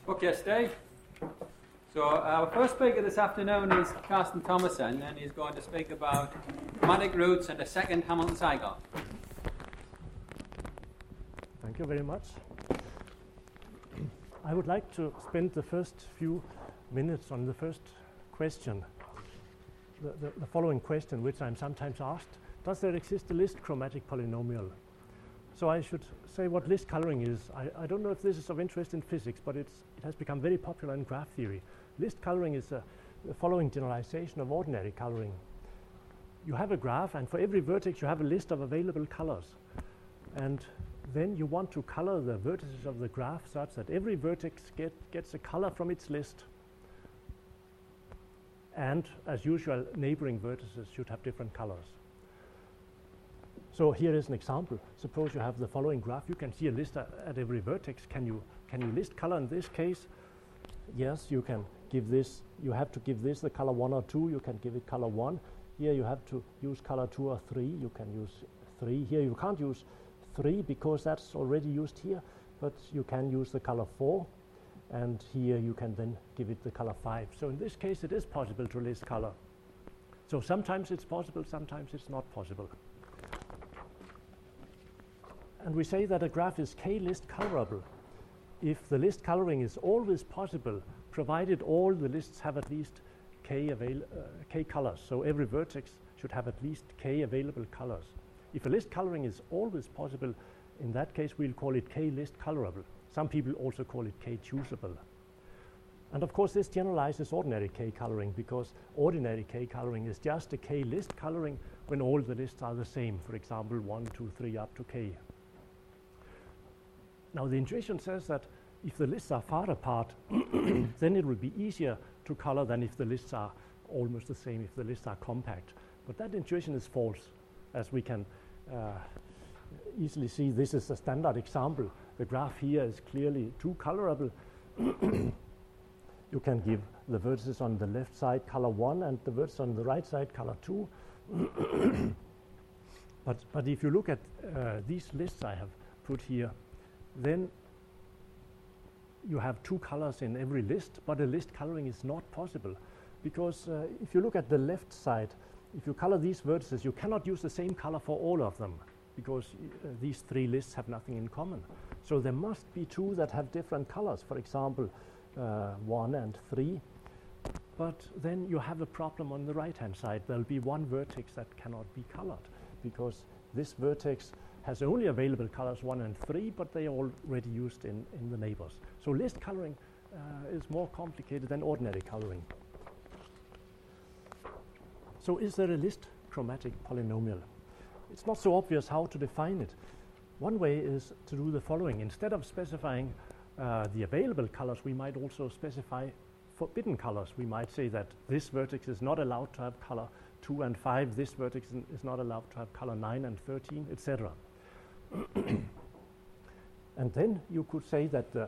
Okay, Steve. So our first speaker this afternoon is Carsten Thomason, and he's going to speak about chromatic roots and the second Hamilton cycle. Thank you very much. I would like to spend the first few minutes on the first question, the following question, which I'm sometimes asked: does there exist a list chromatic polynomial? So I should say what list coloring is. I don't know if this is of interest in physics, but it has become very popular in graph theory. List coloring is the following generalization of ordinary coloring. You have a graph, and for every vertex you have a list of available colors. And then you want to color the vertices of the graph such that every vertex gets a color from its list. And as usual, neighboring vertices should have different colors. So here is an example. Suppose you have the following graph. You can see a list at every vertex. Can you list color in this case? Yes, you can give this. You have to give this the color 1 or 2. You can give it color 1. Here you have to use color 2 or 3. You can use 3. Here you can't use 3 because that's already used here, but you can use the color 4. And here you can then give it the color 5. So in this case, it is possible to list color. So sometimes it's possible, sometimes it's not possible. And we say that a graph is k-list colorable if the list coloring is always possible, provided all the lists have at least k colors. So every vertex should have at least k available colors. If a list coloring is always possible, in that case we'll call it k-list colorable. Some people also call it k-choosable. And of course this generalizes ordinary k coloring, because ordinary k coloring is just a k-list coloring when all the lists are the same. For example, 1, 2, 3 up to k. Now the intuition says that if the lists are far apart, then it will be easier to color than if the lists are almost the same, if the lists are compact. But that intuition is false, as we can easily see. This is a standard example. The graph here is clearly too colorable. You can give the vertices on the left side color 1 and the vertices on the right side color 2. But if you look at these lists I have put here, then you have 2 colors in every list, but a list coloring is not possible, because if you look at the left side, if you color these vertices, you cannot use the same color for all of them, because these 3 lists have nothing in common. So there must be 2 that have different colors, for example 1 and 3. But then you have a problem on the right hand side. There'll be one vertex that cannot be colored, because this vertex has only available colors 1 and 3, but they are already used in the neighbors. So list coloring is more complicated than ordinary coloring. So is there a list chromatic polynomial? It's not so obvious how to define it. One way is to do the following. Instead of specifying the available colors, we might also specify forbidden colors. We might say that this vertex is not allowed to have color 2 and 5, this vertex is not allowed to have color 9 and 13, etc. And then you could say that the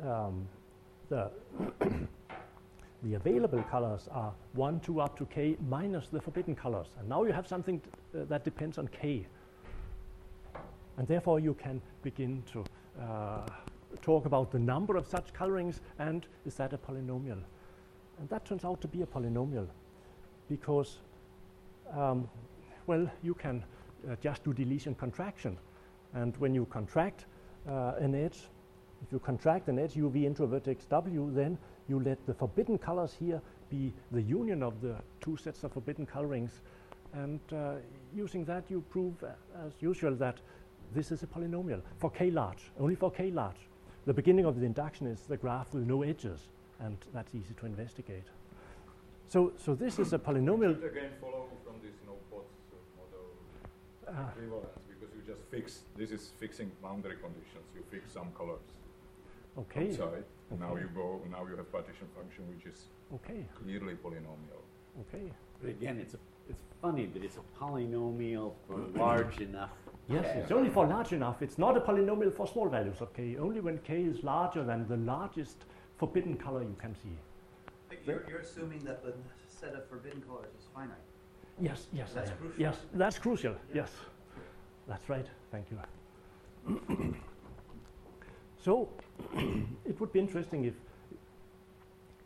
available colors are 1, 2 up to k minus the forbidden colors. And now you have something that depends on k. And therefore you can begin to talk about the number of such colorings, and is that a polynomial? And that turns out to be a polynomial, because well, you can just do deletion contraction. And when you contract an edge, if you contract an edge UV into a vertex W, then you let the forbidden colors here be the union of the 2 sets of forbidden colorings. And using that, you prove, as usual, that this is a polynomial for k large, only for k large. The beginning of the induction is the graph with no edges, and that's easy to investigate. So this is a polynomial. Should again follow from this no-pots model equivalence, because you just fix, this is fixing boundary conditions. You fix some colors okay. outside. Okay. Now you have partition function, which is clearly polynomial. Okay. But again, it's funny that it's a polynomial for large enough. Yes, it's only for large enough. It's not a polynomial for small values of k, only when k is larger than the largest forbidden color you can see. You're assuming that the set of forbidden colors is finite. Yes, That's crucial. Yes, that's crucial. Yes, that's right. Thank you. So it would be interesting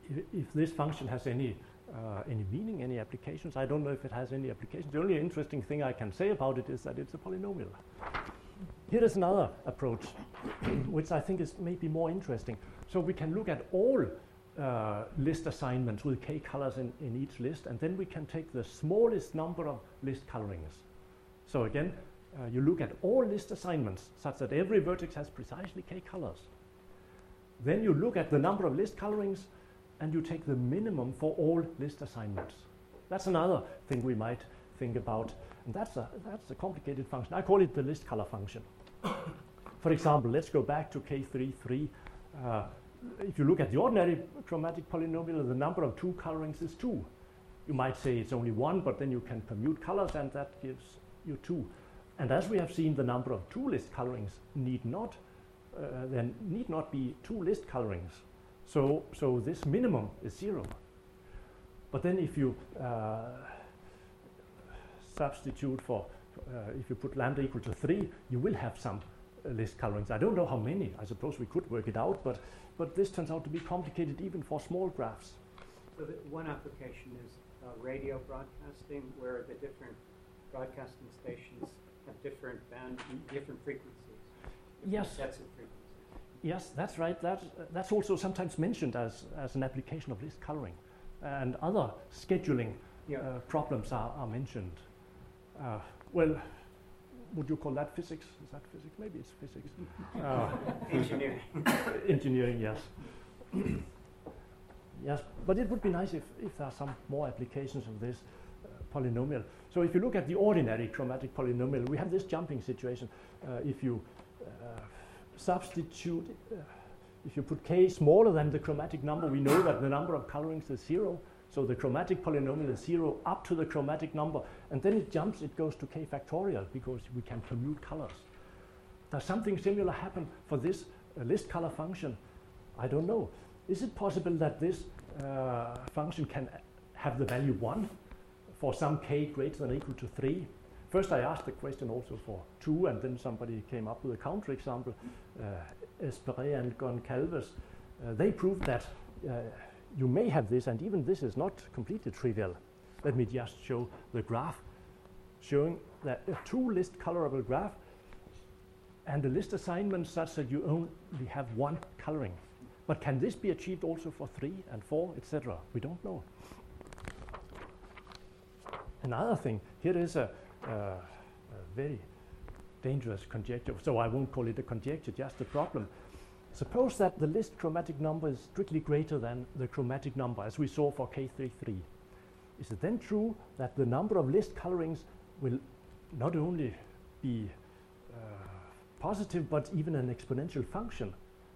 if this function has any meaning, any applications. I don't know if it has any applications. The only interesting thing I can say about it is that it's a polynomial. Here is another approach, which I think is maybe more interesting. So we can look at all list assignments with k colors in each list, and then we can take the smallest number of list colorings. So again, you look at all list assignments such that every vertex has precisely k colors. Then you look at the number of list colorings and you take the minimum for all list assignments. That's another thing we might think about, and that's a complicated function. I call it the list color function. For example, let's go back to K33. If you look at the ordinary chromatic polynomial, the number of 2 colorings is 2. You might say it's only 1, but then you can commute colors and that gives you 2. And as we have seen, the number of 2 list colorings need not be 2 list colorings. So this minimum is 0. But then if you substitute for, if you put lambda equal to 3, you will have some list colorings. I don't know how many. I suppose we could work it out, but this turns out to be complicated even for small graphs. So one application is radio broadcasting, where the different broadcasting stations have different frequencies. Yes. Sets of frequencies. Yes, that's right. That's also sometimes mentioned as an application of list coloring. And other scheduling problems are mentioned. Well, would you call that physics? Is that physics? Maybe it's physics. Engineering. Engineering, yes. Yes, but it would be nice if there are some more applications of this polynomial. So if you look at the ordinary chromatic polynomial, we have this jumping situation. If you substitute, if you put k smaller than the chromatic number, we know that the number of colorings is 0. So the chromatic polynomial is 0 up to the chromatic number, and then it jumps, it goes to k factorial because we can commute colors. Does something similar happen for this list color function? I don't know. Is it possible that this function can have the value 1 for some k greater than or equal to 3? First I asked the question also for 2, and then somebody came up with a counterexample, Esperé and Goncalves. They proved that you may have this, and even this is not completely trivial. Let me just show the graph showing that a 2 list colorable graph and a list assignment such that you only have 1 coloring. But can this be achieved also for 3 and 4, etc.? We don't know. Another thing, here is a very dangerous conjecture, so I won't call it a conjecture, just a problem. Suppose that the list chromatic number is strictly greater than the chromatic number, as we saw for K33. Is it then true that the number of list colorings will not only be positive, but even an exponential function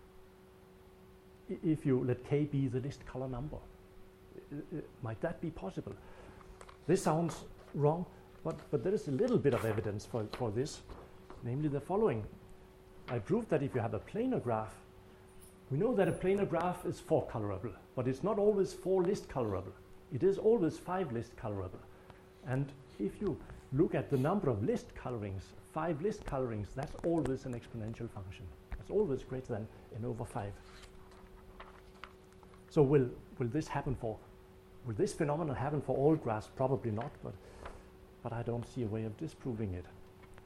if you let k be the list color number? Might that be possible? This sounds wrong, but there is a little bit of evidence for this, namely the following. I proved that if you have a planar graph, we know that a planar graph is 4 colorable, but it's not always 4 list colorable. It is always 5 list colorable. And if you look at the number of list colorings, 5 list colorings, that's always an exponential function. It's always greater than n over 5. So will this phenomenon happen for all graphs? Probably not, but I don't see a way of disproving it.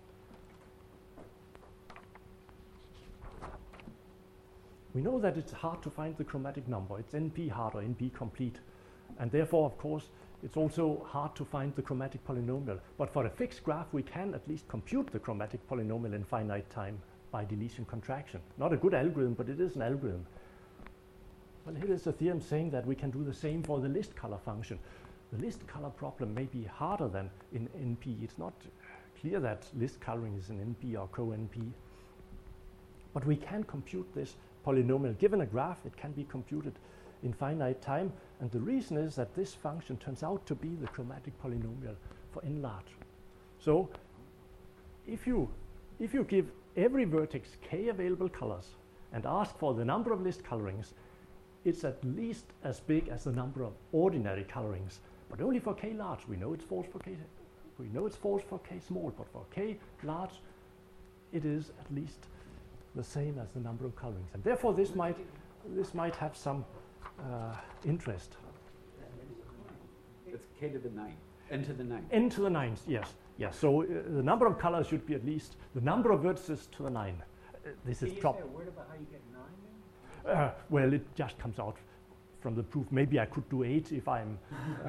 We know that it's hard to find the chromatic number. It's NP hard or NP complete. And therefore, of course, it's also hard to find the chromatic polynomial. But for a fixed graph, we can at least compute the chromatic polynomial in finite time by deletion contraction. Not a good algorithm, but it is an algorithm. Well, here is a theorem saying that we can do the same for the list color function. The list color problem may be harder than in NP. It's not clear that list coloring is an NP or co-NP. But we can compute this polynomial. Given a graph, it can be computed in finite time. And the reason is that this function turns out to be the chromatic polynomial for n large. So if you give every vertex k available colors and ask for the number of list colorings, it's at least as big as the number of ordinary colorings, but only for k large. We know it's false for k. We know it's false for k small, but for k large, it is at least the same as the number of colorings, and therefore this might have some interest. It's k to the 9, n to the 9. N to the 9th, yes. Yes, so the number of colors should be at least the number of vertices to the 9. This Can is you proper. say a word about how you get 9 in? Well, it just comes out from the proof. Maybe I could do 8 if I'm,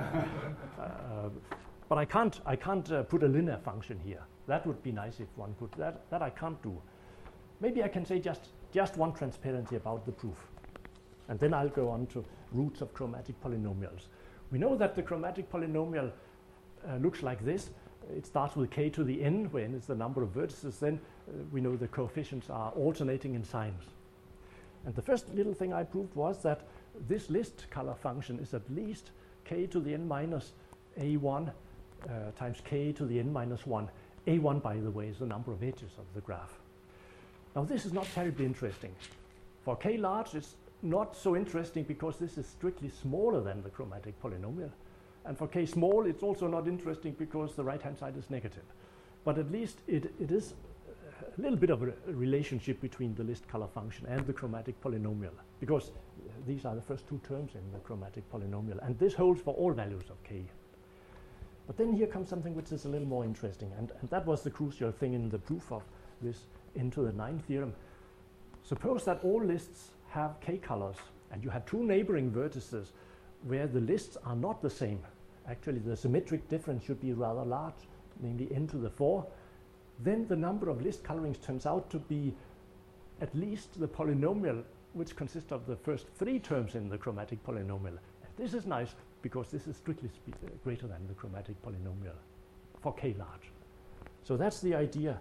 but I can't put a linear function here. That would be nice if one could. That I can't do. Maybe I can say just one transparency about the proof, and then I'll go on to roots of chromatic polynomials. We know that the chromatic polynomial looks like this. It starts with k to the n, where n is the number of vertices. Then we know the coefficients are alternating in signs. And the first little thing I proved was that this list color function is at least k to the n minus a1 times k to the n minus 1. a1, by the way, is the number of edges of the graph. Now, this is not terribly interesting. For k large, it's not so interesting because this is strictly smaller than the chromatic polynomial. And for k small, it's also not interesting because the right-hand side is negative. But at least it is a little bit of a relationship between the list color function and the chromatic polynomial, because these are the first two terms in the chromatic polynomial. And this holds for all values of k. But then here comes something which is a little more interesting. And that was the crucial thing in the proof of this n to the 9 theorem. Suppose that all lists have k colors, and you have two neighboring vertices where the lists are not the same. Actually, the symmetric difference should be rather large, namely n to the 4. Then the number of list colorings turns out to be at least the polynomial, which consists of the first 3 terms in the chromatic polynomial. And this is nice because this is strictly greater than the chromatic polynomial for k large. So that's the idea.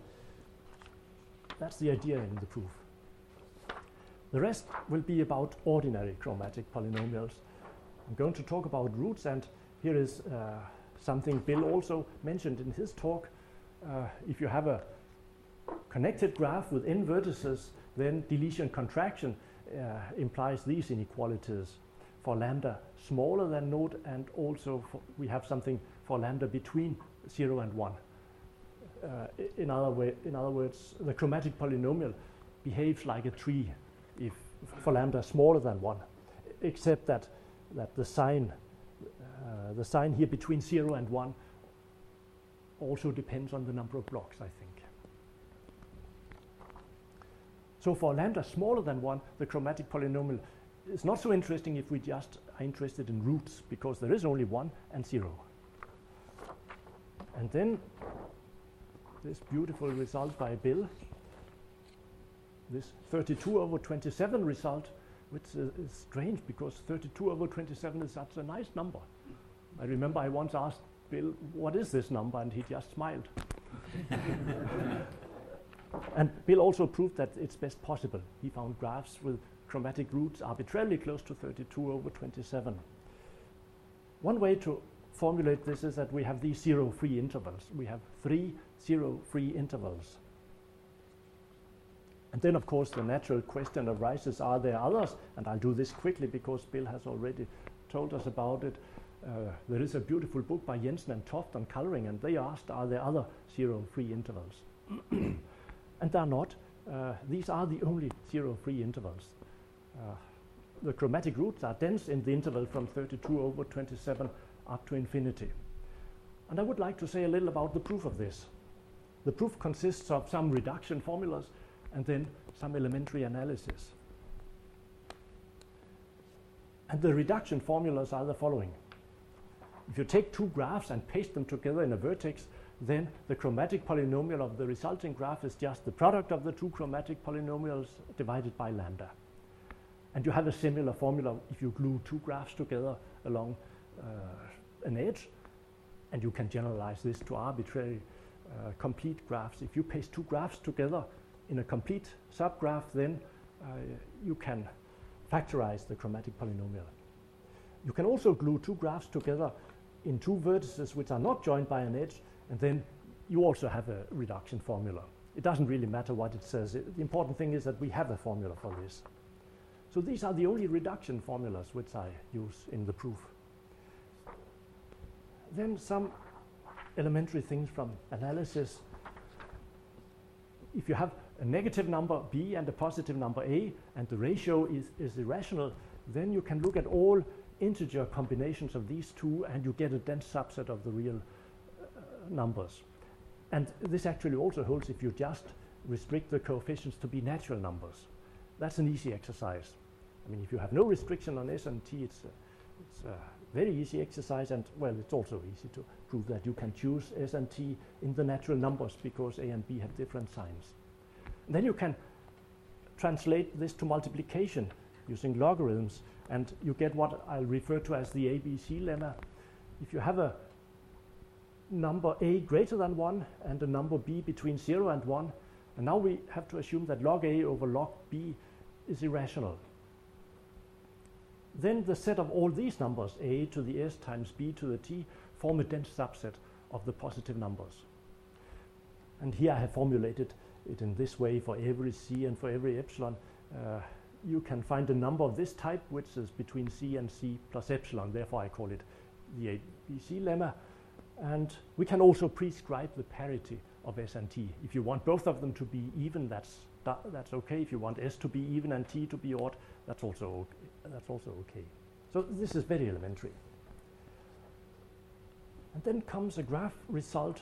That's the idea in the proof. The rest will be about ordinary chromatic polynomials. I'm going to talk about roots, and here is something Bill also mentioned in his talk. If you have a connected graph with n vertices, then deletion contraction implies these inequalities for lambda smaller than naught, and also we have something for lambda between 0 and 1. In other words, the chromatic polynomial behaves like a tree if for lambda smaller than 1, except that the sign here between 0 and 1 also depends on the number of blocks, I think. So for lambda smaller than 1, the chromatic polynomial is not so interesting if we just are interested in roots, because there is only 1 and 0. And then this beautiful result by Bill, this 32 over 27 result, which is strange because 32 over 27 is such a nice number. I remember I once asked Bill, what is this number? And he just smiled. And Bill also proved that it's best possible. He found graphs with chromatic roots arbitrarily close to 32 over 27. One way to formulate this is that we have these zero-free intervals. We have 3 zero-free intervals. And then, of course, the natural question arises, are there others? And I'll do this quickly because Bill has already told us about it. There is a beautiful book by Jensen and Toft on coloring, and they asked, are there other zero-free intervals? And there are not. These are the only zero-free intervals. The chromatic roots are dense in the interval from 32 over 27 up to infinity. And I would like to say a little about the proof of this. The proof consists of some reduction formulas and then some elementary analysis. And the reduction formulas are the following. If you take two graphs and paste them together in a vertex, then the chromatic polynomial of the resulting graph is just the product of the two chromatic polynomials divided by lambda. And you have a similar formula if you glue two graphs together along an edge, and you can generalize this to arbitrary complete graphs. If you paste two graphs together in a complete subgraph, then you can factorize the chromatic polynomial. You can also glue two graphs together in two vertices which are not joined by an edge, and then you also have a reduction formula. It doesn't really matter what it says. The important thing is that we have a formula for this. So these are the only reduction formulas which I use in the proof. Then some elementary things from analysis. If you have a negative number b and a positive number a, and the ratio is irrational, then you can look at all integer combinations of these two, and you get a dense subset of the real numbers. And this actually also holds if you just restrict the coefficients to be natural numbers. That's an easy exercise. I mean, if you have no restriction on S and T, it's a very easy exercise, and well, it's also easy to prove that you can choose S and T in the natural numbers because A and B have different signs. And then you can translate this to multiplication using logarithms, and you get what I'll refer to as the ABC lemma. If you have a number A greater than 1 and a number B between 0 and 1, and now we have to assume that log A over log B is irrational. Then the set of all these numbers, A to the S times B to the T, form a dense subset of the positive numbers. And here I have formulated it in this way for every C and for every epsilon. You can find a number of this type which is between C and C plus epsilon. Therefore I call it the ABC lemma. And we can also prescribe the parity of S and T. If you want both of them to be even, that's okay. If you want S to be even and T to be odd, that's also okay. So this is very elementary. And then comes a graph result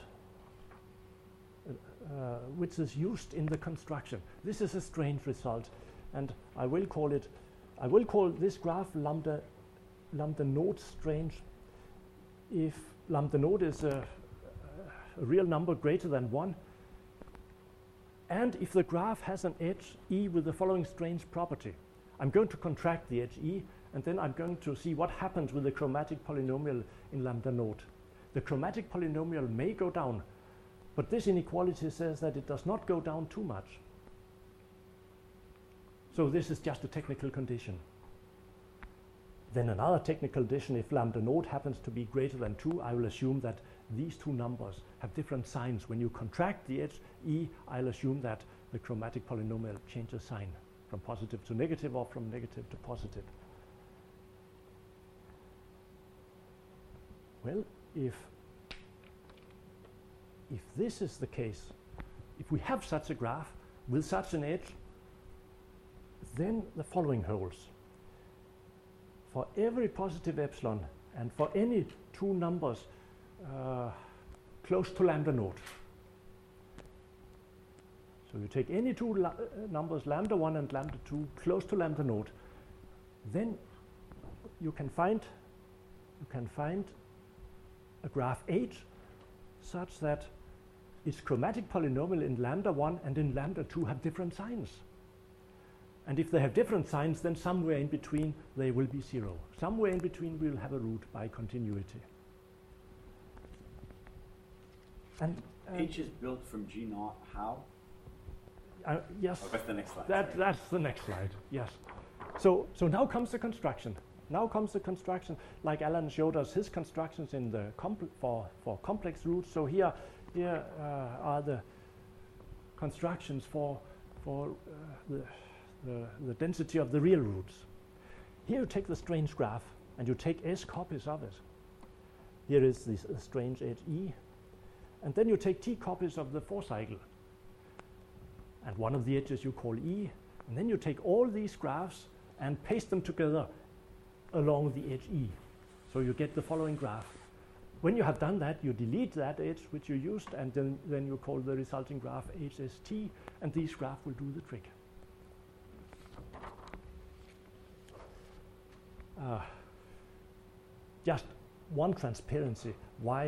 which is used in the construction. This is a strange result, and I will call this graph lambda node strange if lambda node is a real number greater than 1, and if the graph has an edge E with the following strange property. I'm going to contract the edge E, and then I'm going to see what happens with the chromatic polynomial in lambda node. The chromatic polynomial may go down, but this inequality says that it does not go down too much. So this is just a technical condition. Then another technical condition, if lambda node happens to be greater than 2, I will assume that these two numbers have different signs. When you contract the edge E, I'll assume that the chromatic polynomial changes sign from positive to negative or from negative to positive. Well, if this is the case, if we have such a graph with such an edge, then the following holds. For every positive epsilon and for any two numbers close to lambda node. So you take any two numbers, lambda 1 and lambda 2, close to lambda node, then you can find a graph H such that its chromatic polynomial in lambda 1 and in lambda 2 have different signs. And if they have different signs, then somewhere in between they will be 0. Somewhere in between we will have a root by continuity. And H is built from G naught. How? Yes. Oh, that's the next slide. That's the next slide. Yes. So now comes the construction. Now comes the construction, like Alan showed us his constructions in the for complex roots. So here are the constructions for the density of the real roots. Here you take the strange graph and you take S copies of it. Here is this strange edge E, and then you take T copies of the 4-cycle. And one of the edges you call E, and then you take all these graphs and paste them together along the edge E. So you get the following graph. When you have done that, you delete that edge which you used, and then you call the resulting graph HST, and these graphs will do the trick. Just one transparency why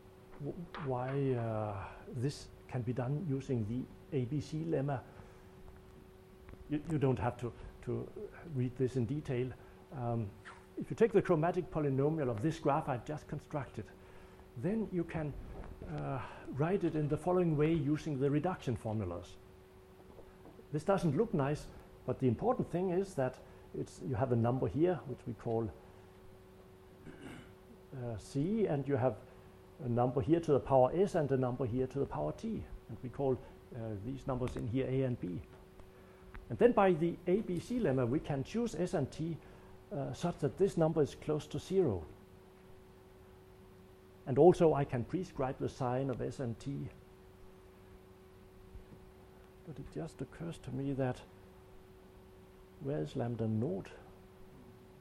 this can be done using the ABC lemma. You don't have to read this in detail. If you take the chromatic polynomial of this graph I've just constructed, then you can write it in the following way using the reduction formulas. This doesn't look nice, but the important thing is that you have a number here which we call C, and you have a number here to the power S and a number here to the power T, and we call these numbers in here A and B. And then by the ABC lemma we can choose S and T such that this number is close to 0. And also I can prescribe the sign of S and T. But it just occurs to me that where is lambda node?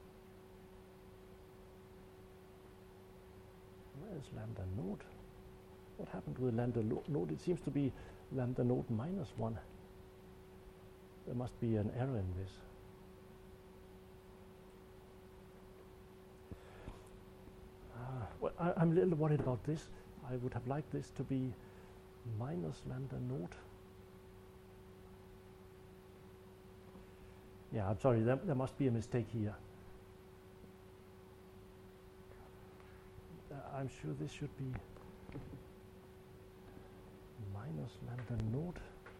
Where is lambda naught? What happened with lambda naught? It seems to be lambda naught minus 1. There must be an error in this. Well, I'm a little worried about this. I would have liked this to be minus lambda naught. Yeah, I'm sorry, there must be a mistake here. I'm sure this should be minus lambda naught.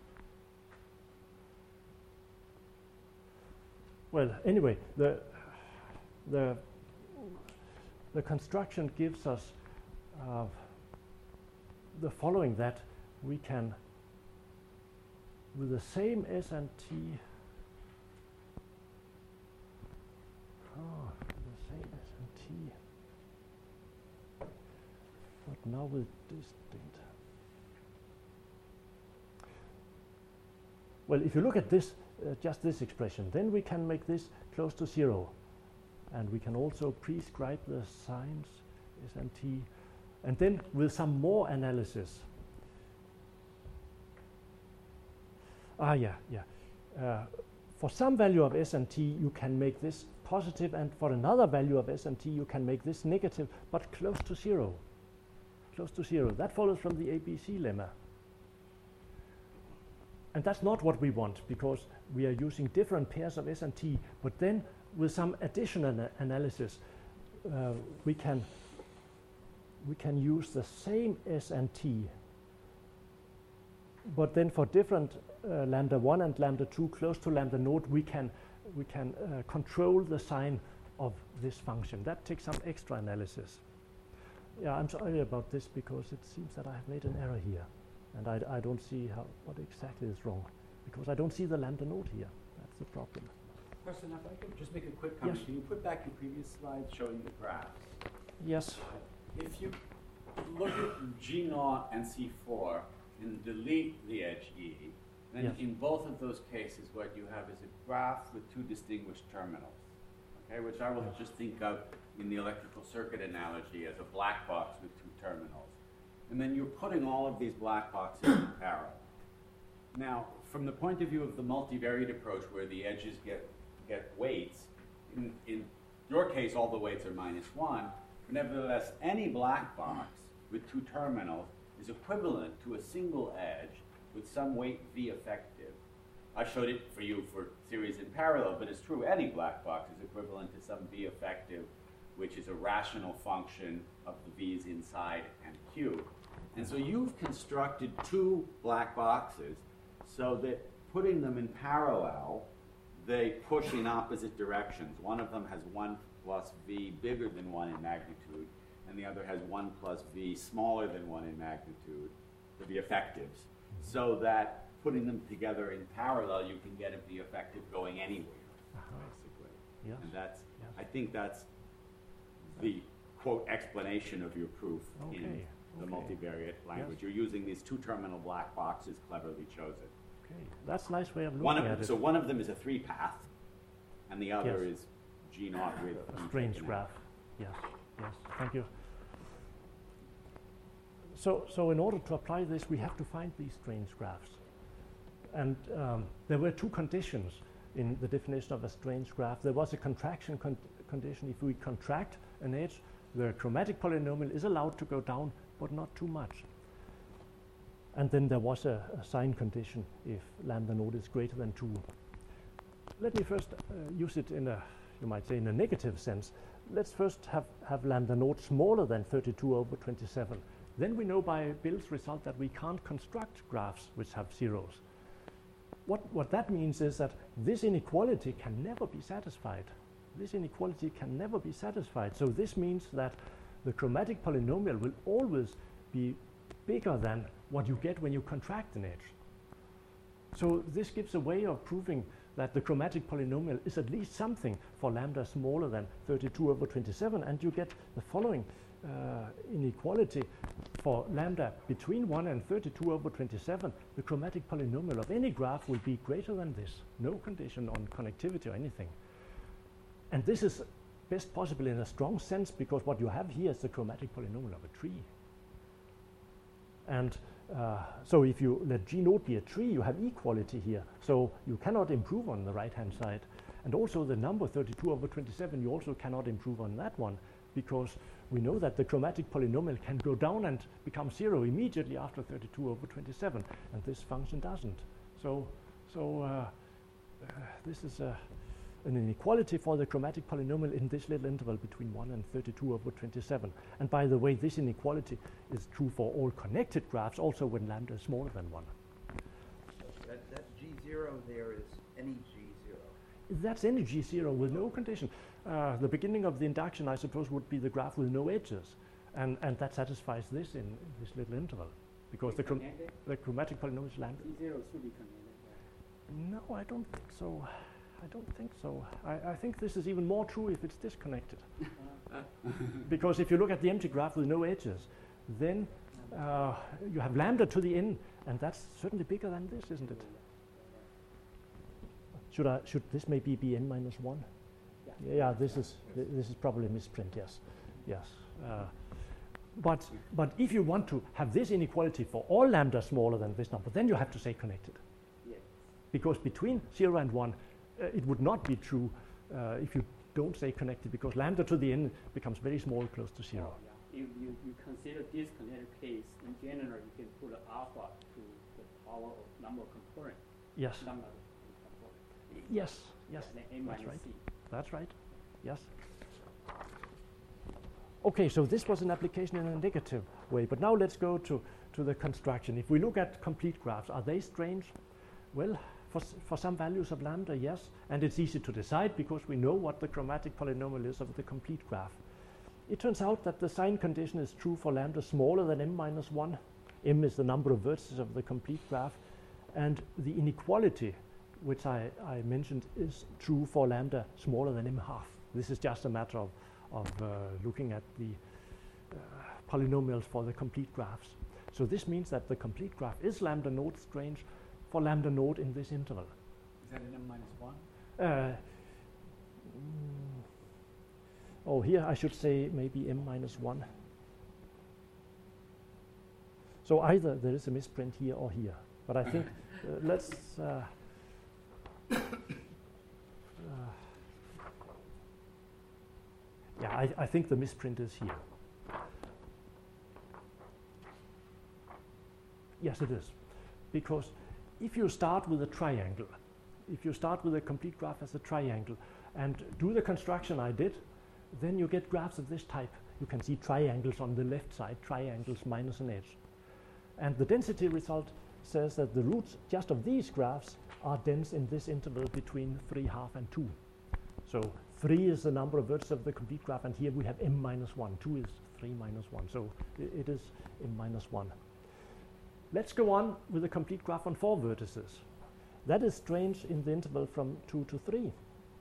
Well, anyway, the construction gives us the following, that we can, with the same S and T, the same S and T, but now with distinct. Well, if you look at this, just this expression, then we can make this close to 0. And we can also prescribe the signs S and T. And then with some more analysis. For some value of S and T, you can make this positive, and for another value of S and T, you can make this negative, but close to 0. Close to 0. That follows from the ABC lemma. And that's not what we want, because we are using different pairs of S and T, but then with some additional analysis, we can use the same S and T, but then for different lambda 1 and lambda 2 close to lambda naught, we can control the sign of this function. That takes some extra analysis. Yeah, I'm sorry about this, because it seems that I have made an error here, and I don't see what exactly is wrong, because I don't see the lambda naught here. That's the problem. Question, if I could just make a quick comment. Yes. Can you put back your previous slide showing the graphs? Yes. If you look at G0 and C4 and delete the edge E, then Yes. in both of those cases what you have is a graph with two distinguished terminals, okay, which I will just think of in the electrical circuit analogy as a black box with two terminals. And then you're putting all of these black boxes in parallel. Now, from the point of view of the multivariate approach, where the edges get weights, in your case all the weights are -1, but nevertheless any black box with two terminals is equivalent to a single edge with some weight V effective. I showed it for you for series in parallel, but it's true any black box is equivalent to some V effective, which is a rational function of the V's inside and Q. And so you've constructed two black boxes so that putting them in parallel, they push in opposite directions. One of them has 1 plus V bigger than 1 in magnitude, and the other has 1 plus V smaller than 1 in magnitude, the V effectives. So that putting them together in parallel, you can get a V effective going anywhere, basically. Yes. And that's, Yes. I think that's the quote explanation of your proof in the multivariate language. Yes. You're using these two terminal black boxes cleverly chosen. Okay, that's a nice way of looking at it. So one of them is a 3-path, and the other Yes. is G0 with A strange graph. Yes, yes, thank you. So in order to apply this, we have to find these strange graphs. And there were two conditions in the definition of a strange graph. There was a contraction condition. If we contract an edge, the chromatic polynomial is allowed to go down, but not too much. And then there was a sign condition if lambda naught is greater than 2. Let me first use it in a, you might say, in a negative sense. Let's first have lambda naught smaller than 32/27. Then we know by Bill's result that we can't construct graphs which have zeros. What that means is that this inequality can never be satisfied. This inequality can never be satisfied. So this means that the chromatic polynomial will always be bigger than what you get when you contract an edge. So this gives a way of proving that the chromatic polynomial is at least something for lambda smaller than 32/27, and you get the following inequality for lambda between 1 and 32/27. The chromatic polynomial of any graph will be greater than this. No condition on connectivity or anything. And this is best possible in a strong sense, because what you have here is the chromatic polynomial of a tree. And so if you let G naught be a tree, you have equality here. So you cannot improve on the right-hand side. And also the number 32/27, you also cannot improve on that one, because we know that the chromatic polynomial can go down and become 0 immediately after 32/27, and this function doesn't. So this is an inequality for the chromatic polynomial in this little interval between 1 and 32/27. And by the way, this inequality is true for all connected graphs, also when lambda is smaller than 1. That G0 there is any G0. That's any G0 with no condition. The beginning of the induction, I suppose, would be the graph with no edges. And that satisfies this in this little interval, because the chromatic polynomial is lambda. G0 should be connected. No, I don't think so. I don't think so. I think this is even more true if it's disconnected. Because if you look at the empty graph with no edges, then you have lambda to the n, and that's certainly bigger than this, isn't it? Should this maybe be n minus 1? Yeah, this is probably a misprint, yes. Yes. But if you want to have this inequality for all lambda smaller than this number, then you have to say connected. Yes. Because between 0 and 1, it would not be true if you don't say connected, because lambda to the n becomes very small, close to 0. Oh, yeah. If you consider disconnected case, in general, you can put alpha to the power of number of component. Yes. Number of component. Yes. Yes. And then n That's minus right. c. That's right. Yes. Okay, so this was an application in a negative way, but now let's go to the construction. If we look at complete graphs, are they strange? Well, for some values of lambda, yes, and it's easy to decide because we know what the chromatic polynomial is of the complete graph. It turns out that the sign condition is true for lambda smaller than m minus 1. M is the number of vertices of the complete graph, and the inequality, which I mentioned, is true for lambda smaller than m half. This is just a matter of looking at the polynomials for the complete graphs. So this means that the complete graph is lambda naught strange for lambda naught in this interval. Is that an m minus 1? Oh, here I should say maybe m minus 1. So either there is a misprint here or here. But I think let's... yeah, I think the misprint is here. Yes, it is. Because if you start with a triangle, if you start with a complete graph as a triangle and do the construction I did, then you get graphs of this type. You can see triangles on the left side, triangles minus an edge. And the density result says that the roots just of these graphs are dense in this interval between 3/2 and 2. So 3 is the number of vertices of the complete graph, and here we have m minus 1. 2 is 3 minus 1, so it is m minus 1. Let's go on with the complete graph on 4 vertices. That is strange in the interval from 2 to 3.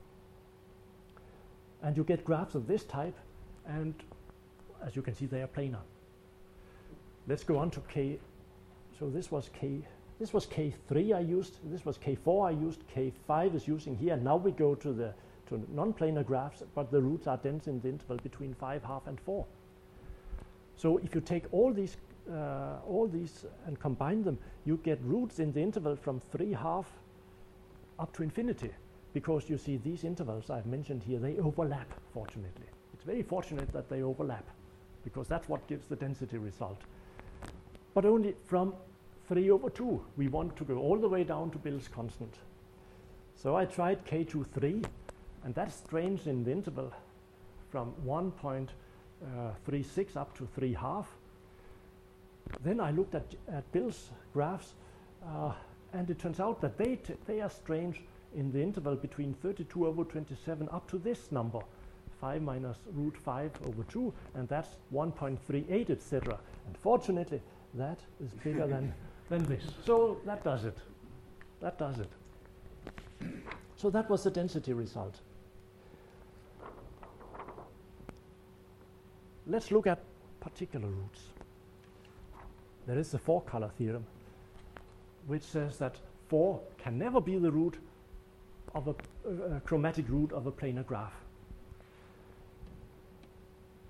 And you get graphs of this type, and as you can see, they are planar. Let's go on to K. So this was K3 I used, this was K4 I used, K5 is using here, and now we go to non-planar graphs, but the roots are dense in the interval between 5/2 and 4. So if you take all these and combine them, you get roots in the interval from 3/2 up to infinity, because you see these intervals I've mentioned here, they overlap, fortunately. It's very fortunate that they overlap, because that's what gives the density result. But only from 3/2. We want to go all the way down to Bill's constant. So I tried K23, and that's strange in the interval from 1.36 up to 3/2. Then I looked at Bill's graphs, and it turns out that they are strange in the interval between 32/27 up to this number, 5 minus root 5/2, and that's 1.38, etc. And fortunately, that is bigger than this. So that does it. That does it. So that was the density result. Let's look at particular roots. There is the 4-color theorem, which says that 4 can never be the root of a chromatic root of a planar graph.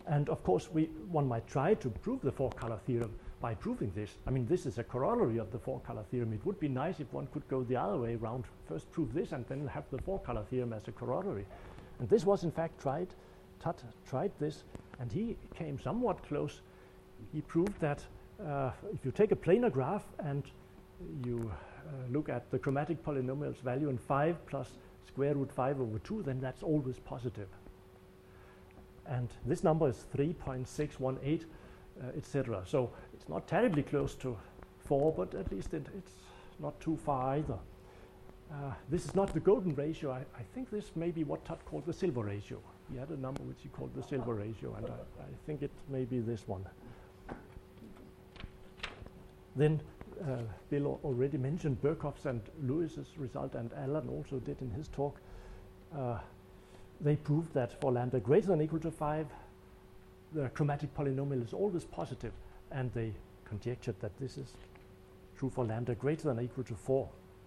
And of course, one might try to prove the four-color theorem by proving this. I mean, this is a corollary of the four-color theorem. It would be nice if one could go the other way around, first prove this and then have the four-color theorem as a corollary. And this was in fact tried. Tutt tried this, and he came somewhat close. He proved that if you take a planar graph and you look at the chromatic polynomial's value in 5 plus square root 5 over 2, then that's always positive. And this number is 3.618, etc. So it's not terribly close to 4, but at least it's not too far either. This is not the golden ratio. I think this may be what Tutt called the silver ratio. He had a number which he called the silver ratio, and I think it may be this one. Then Bill already mentioned Birkhoff's and Lewis's result, and Alan also did in his talk. They proved that for lambda greater than or equal to 5, the chromatic polynomial is always positive, and they conjectured that this is true for lambda greater than or equal to 4.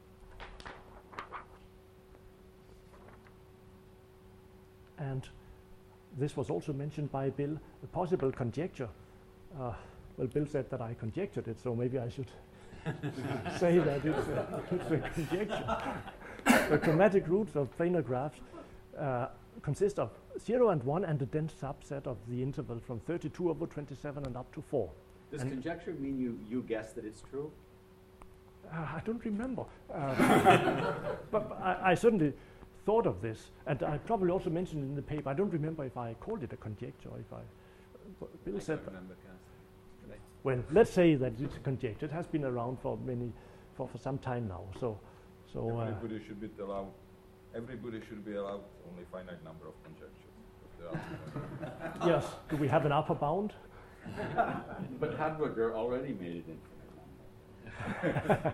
And this was also mentioned by Bill, a possible conjecture. Well, Bill said that I conjectured it, so maybe I should say that it's a conjecture. The chromatic roots of planar graphs consist of 0 and 1 and a dense subset of the interval from 32 over 27 and up to 4. Does conjecture mean you guess that it's true? I don't remember. But I certainly thought of this, and I probably also mentioned in the paper. I don't remember if I called it a conjecture or if Bill said that. Well, let's say that it's a conjecture. It has been around for some time now. So everybody should be allowed. Everybody should be allowed only a finite number of conjectures. Yes. Do we have an upper bound? But Hadwiger already made it infinite number.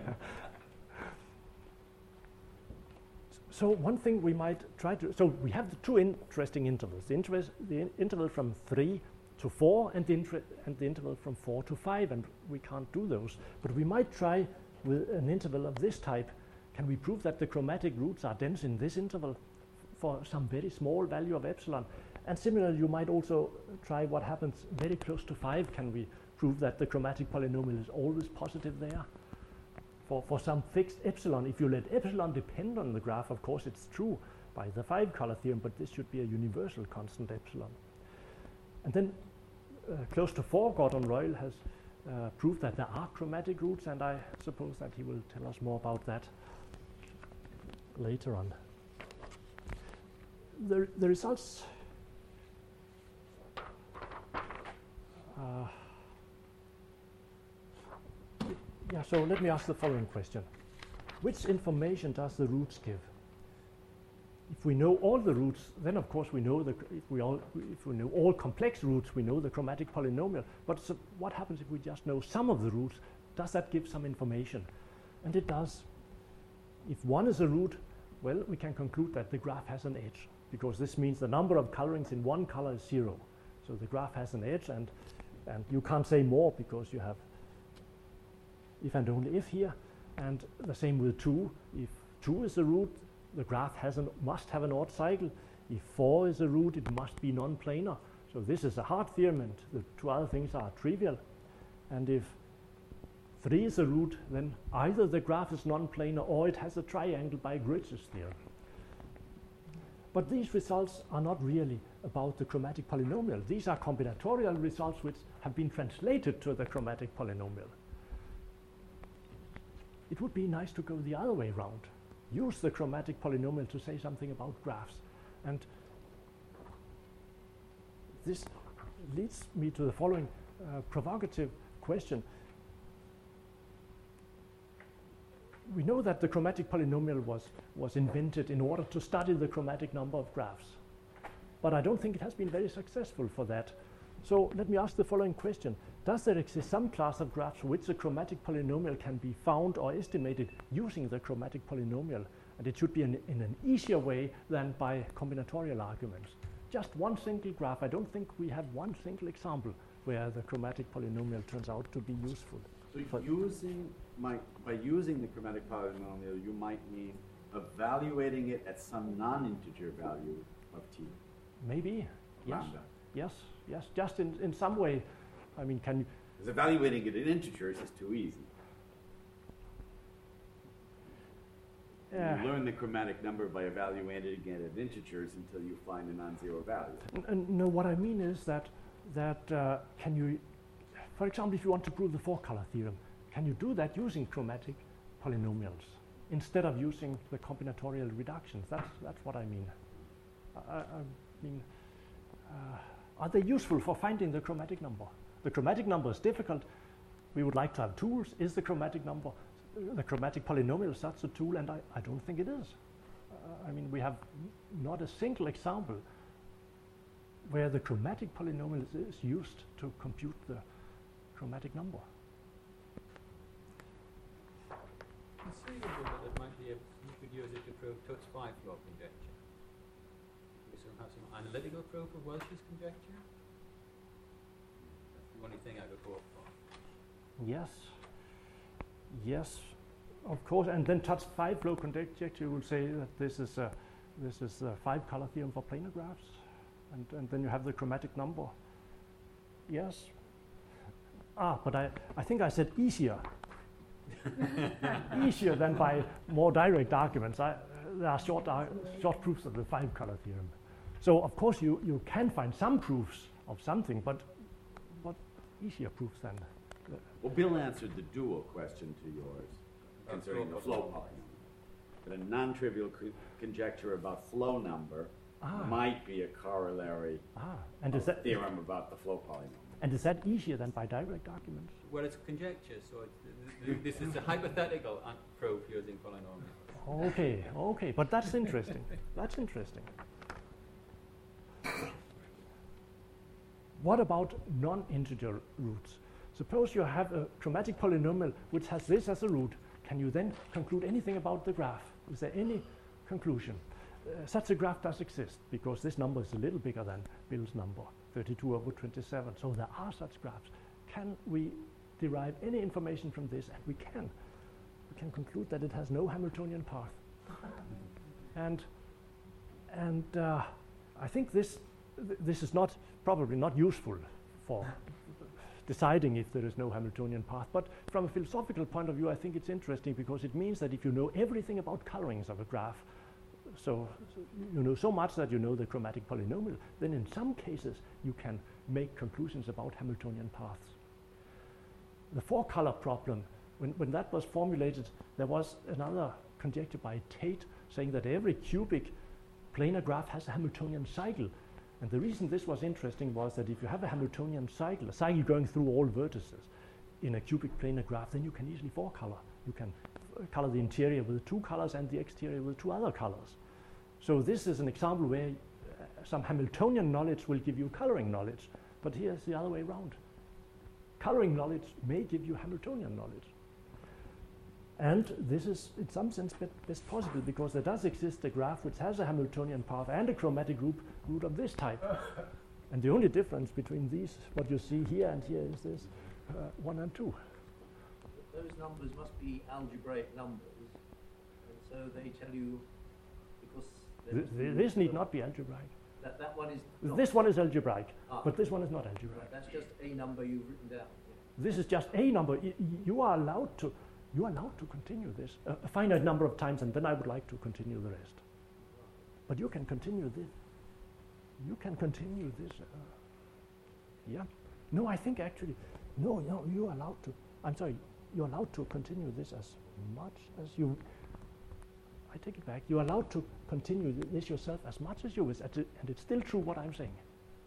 So one thing we might try to, so we have the two interesting intervals, the interval from 3 to 4 and the interval from 4 to 5, and we can't do those. But we might try with an interval of this type. Can we prove that the chromatic roots are dense in this interval for some very small value of epsilon? And similarly, you might also try what happens very close to 5. Can we prove that the chromatic polynomial is always positive there? For some fixed epsilon, if you let epsilon depend on the graph, of course it's true by the 5-color theorem, but this should be a universal constant epsilon. And then close to 4, Gordon Royle has proved that there are chromatic roots, and I suppose that he will tell us more about that later on. The results yeah, so let me ask the following question. Which information does the roots give? If we know all the roots, then of course we know if we know all complex roots, we know the chromatic polynomial. But so what happens if we just know some of the roots? Does that give some information? And it does. If 1 is a root, well, we can conclude that the graph has an edge, because this means the number of colorings in one color is 0. So the graph has an edge, and you can't say more because you have if and only if here. And the same with 2. If 2 is a root, the graph must have an odd cycle. If 4 is a root, it must be non-planar. So this is a hard theorem, and the two other things are trivial. And if 3 is a root, then either the graph is non-planar or it has a triangle by Grütz's theorem. But these results are not really about the chromatic polynomial. These are combinatorial results which have been translated to the chromatic polynomial. It would be nice to go the other way around. Use the chromatic polynomial to say something about graphs. And this leads me to the following provocative question. We know that the chromatic polynomial was invented in order to study the chromatic number of graphs. But I don't think it has been very successful for that. So let me ask the following question. Does there exist some class of graphs for which the chromatic polynomial can be found or estimated using the chromatic polynomial? And it should be in an easier way than by combinatorial arguments. Just one single graph. I don't think we have one single example where the chromatic polynomial turns out to be useful. So by using the chromatic polynomial, you might mean evaluating it at some non-integer value of t. Maybe, yes. Lambda. Yes, yes, just in some way. I mean, can you... Because evaluating it in integers is too easy. You learn the chromatic number by evaluating it in integers until you find a non-zero value. No, what I mean is that can you, for example, if you want to prove the four-color theorem, can you do that using chromatic polynomials instead of using the combinatorial reductions? That's what I mean. I mean, are they useful for finding the chromatic number? The chromatic number is difficult. We would like to have tools. Is the chromatic number, the chromatic polynomial such a tool? And I don't think it is. I mean, we have not a single example where the chromatic polynomial is used to compute the chromatic number. Conceivable that it might be you could use it to prove Tutt's five-law conjecture. We have some analytical proof of Welch's conjecture. That's the only thing I could hope for. Yes, yes, of course. And then Tutt's five-law conjecture will say that this is a five-color theorem for planar graphs, and then you have the chromatic number. Yes. But I think I said easier. Easier than by more direct arguments. There are short proofs of the five-color theorem. So of course you can find some proofs of something, but easier proofs than. Well, Bill answered the dual question to yours concerning the flow polynomial. But a non-trivial conjecture about flow number might be a corollary theorem about the flow polynomial. And is that easier than by direct arguments? Well, it's conjecture, so this is a hypothetical proof using polynomials. Okay, but that's interesting. That's interesting. What about non-integer roots? Suppose you have a chromatic polynomial which has this as a root. Can you then conclude anything about the graph? Is there any conclusion? Such a graph does exist because this number is a little bigger than Bill's number, 32 over 27. So there are such graphs. Can we derive any information from this? And we can. We can conclude that it has no Hamiltonian path. And I think this is probably not useful for deciding if there is no Hamiltonian path. But from a philosophical point of view, I think it's interesting because it means that if you know everything about colorings of a graph, so you know so much that you know the chromatic polynomial, then in some cases you can make conclusions about Hamiltonian paths. The four-color problem, when that was formulated, there was another conjecture by Tate saying that every cubic planar graph has a Hamiltonian cycle. And the reason this was interesting was that if you have a Hamiltonian cycle, a cycle going through all vertices in a cubic planar graph, then you can easily four-color. You can color the interior with two colors and the exterior with two other colors. So this is an example where some Hamiltonian knowledge will give you coloring knowledge, but here's the other way around. Coloring knowledge may give you Hamiltonian knowledge. And this is, in some sense, best possible because there does exist a graph which has a Hamiltonian path and a chromatic root of this type. And the only difference between these, what you see here and here, is this 1 and 2. Those numbers must be algebraic numbers, and so they tell you, because this need not be algebraic. That one is. This one is algebraic, but this one is not algebraic. Right, that's just a number you've written down. Yeah. This is just a number. You are allowed to continue this a finite number of times, and then I would like to continue the rest. But you can continue this. You can continue this. Yeah. No, I think actually, no, you are allowed to. I'm sorry. You're allowed to continue this as much as you. I take it back. You're allowed to continue this yourself as much as you wish, and it's still true what I'm saying.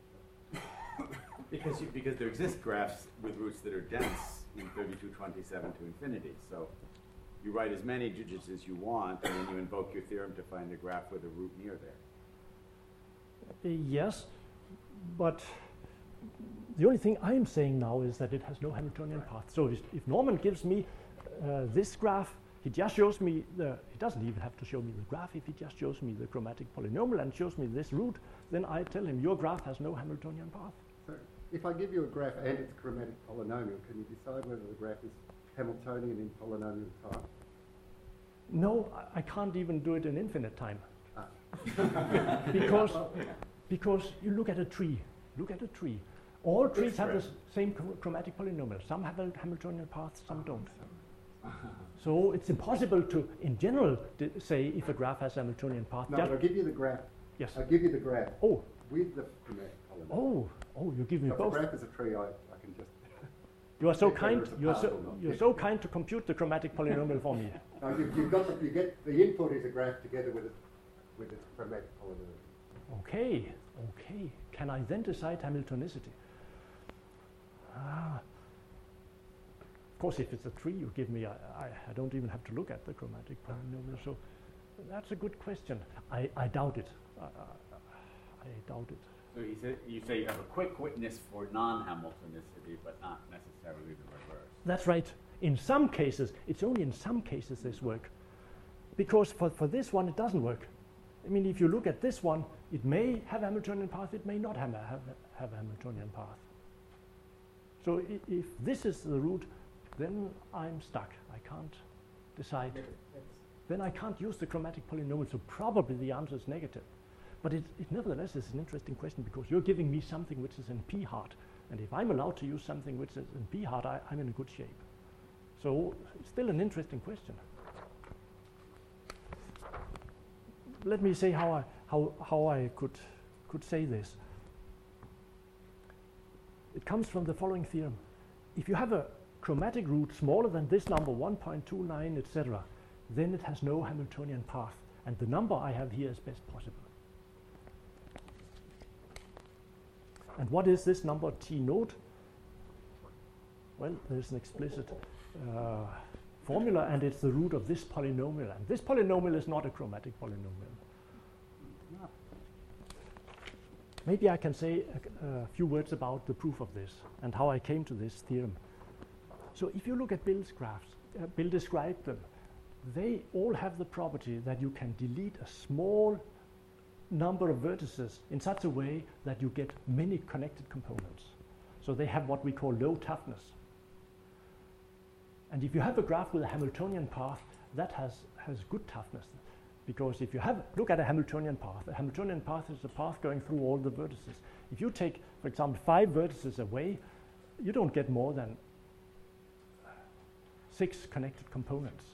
Because there exist graphs with roots that are dense in 3227 to infinity. So you write as many digits as you want, and then you invoke your theorem to find a graph with a root near there. Yes, but the only thing I'm saying now is that it has no Hamiltonian path. So if Norman gives me this graph, he just shows me he doesn't even have to show me the graph. If he just shows me the chromatic polynomial and shows me this root, then I tell him your graph has no Hamiltonian path. So if I give you a graph and it's a chromatic polynomial, can you decide whether the graph is Hamiltonian in polynomial time? No, I can't even do it in infinite time. Ah. because you look at a tree. Look at a tree. All trees have the same chromatic polynomial. Some have a Hamiltonian path, some don't. So it's impossible to, in general, say if a graph has a Hamiltonian path. No, I'll give you the graph. Yes. I'll give you the graph. Oh. With the chromatic polynomial. Oh, you give me If both. the graph is a tree, I can just... You are so Check whether kind. it's a You're path so or not. you're so kind to compute the chromatic polynomial for me. No, you've got you get the input is a graph together with its chromatic polynomial. Okay. Can I then decide Hamiltonicity? Of course, if it's a tree you give me, I don't even have to look at the chromatic polynomial. So that's a good question. I doubt it. I doubt it. So you say you have a quick witness for non-Hamiltonicity, but not necessarily the reverse. That's right. In some cases, it's only in some cases this work. Because for this one, it doesn't work. I mean, if you look at this one, it may have a Hamiltonian path, it may not have a Hamiltonian path. So if this is the root, then I'm stuck. I can't decide. Then I can't use the chromatic polynomial, so probably the answer is negative. But it nevertheless is an interesting question because you're giving me something which is in p-hard. And if I'm allowed to use something which is in p-hard, I'm in a good shape. So it's still an interesting question. Let me say how I could say this. It comes from the following theorem. If you have a chromatic root smaller than this number, 1.29, etc., then it has no Hamiltonian path. And the number I have here is best possible. And what is this number T naught? Well, there's an explicit formula, and it's the root of this polynomial. And this polynomial is not a chromatic polynomial. Maybe I can say a few words about the proof of this and how I came to this theorem. So if you look at Bill's graphs, Bill described them. They all have the property that you can delete a small number of vertices in such a way that you get many connected components. So they have what we call low toughness. And if you have a graph with a Hamiltonian path, that has good toughness. Because if you look at a Hamiltonian path is a path going through all the vertices. If you take, for example, 5 vertices away, you don't get more than 6 connected components.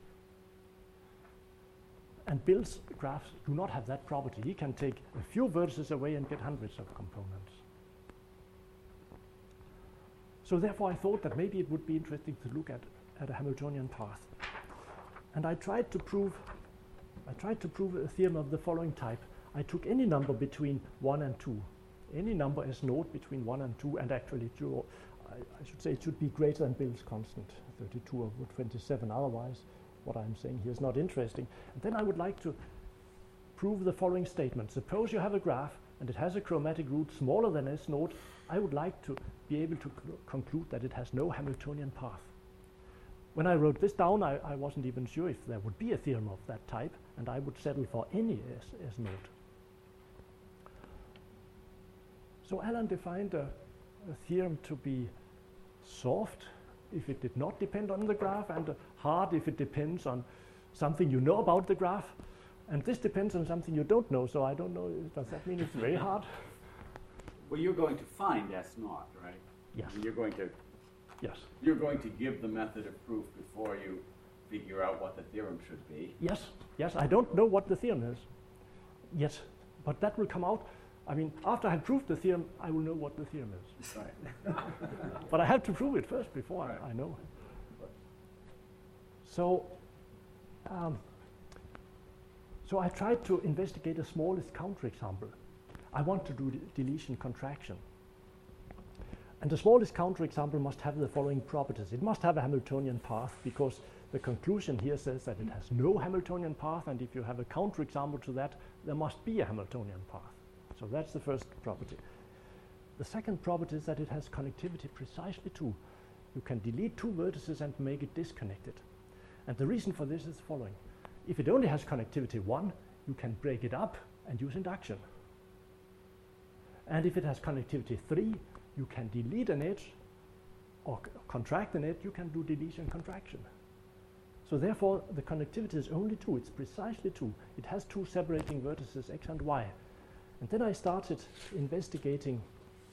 And Bill's graphs do not have that property. He can take a few vertices away and get hundreds of components. So therefore I thought that maybe it would be interesting to look at a Hamiltonian path. And I tried to prove a theorem of the following type. I took any number between 1 and 2. Any number S naught between 1 and 2, and actually I should say it should be greater than Bill's constant, 32 over 27, otherwise what I'm saying here is not interesting. And then I would like to prove the following statement. Suppose you have a graph and it has a chromatic root smaller than S naught. I would like to be able to conclude that it has no Hamiltonian path. When I wrote this down, I wasn't even sure if there would be a theorem of that type, and I would settle for any S naught. So Alan defined a theorem to be soft if it did not depend on the graph, and hard if it depends on something you know about the graph. And this depends on something you don't know, so I don't know, does that mean it's very hard? Well, you're going to find S naught, right? Yes. And you're going to give the method of proof before you figure out what the theorem should be. Yes, I don't know what the theorem is yet, but that will come out. I mean, after I have proved the theorem, I will know what the theorem is. Right. But I have to prove it first before I know. So I tried to investigate a smallest counterexample. I want to do deletion contraction. And the smallest counterexample must have the following properties. It must have a Hamiltonian path, because the conclusion here says that it has no Hamiltonian path, and if you have a counterexample to that, there must be a Hamiltonian path. So that's the first property. The second property is that it has connectivity precisely 2. You can delete 2 vertices and make it disconnected. And the reason for this is the following. If it only has connectivity 1, you can break it up and use induction. And if it has connectivity 3, you can delete an edge or contract an edge, you can do deletion contraction. So therefore, the connectivity is only 2. It's precisely 2. It has 2 separating vertices, x and y. And then I started investigating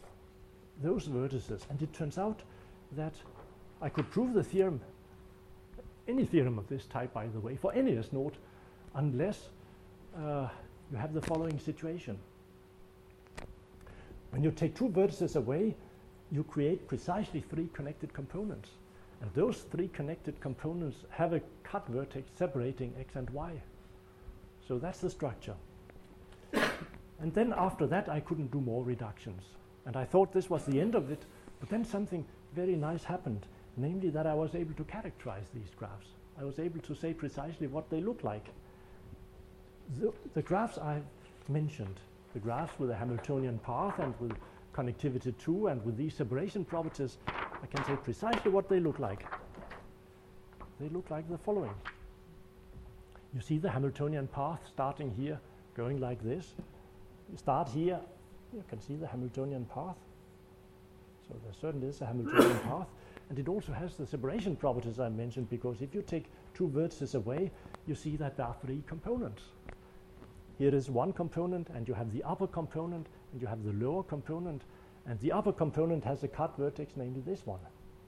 those vertices. And it turns out that I could prove the theorem, any theorem of this type, by the way, for any S naught, unless you have the following situation. When you take two vertices away, you create precisely three connected components. And those three connected components have a cut vertex separating x and y. So that's the structure. And then after that, I couldn't do more reductions. And I thought this was the end of it, but then something very nice happened, namely that I was able to characterize these graphs. I was able to say precisely what they look like. The graphs I mentioned, the graphs with a Hamiltonian path and with connectivity 2 and with these separation properties, I can say precisely what they look like. They look like the following. You see the Hamiltonian path starting here, going like this. You start here, you can see the Hamiltonian path. So there certainly is a Hamiltonian path. And it also has the separation properties I mentioned, because if you take two vertices away, you see that there are three components. Here is one component, and you have the upper component, and you have the lower component. And the upper component has a cut vertex, namely this one.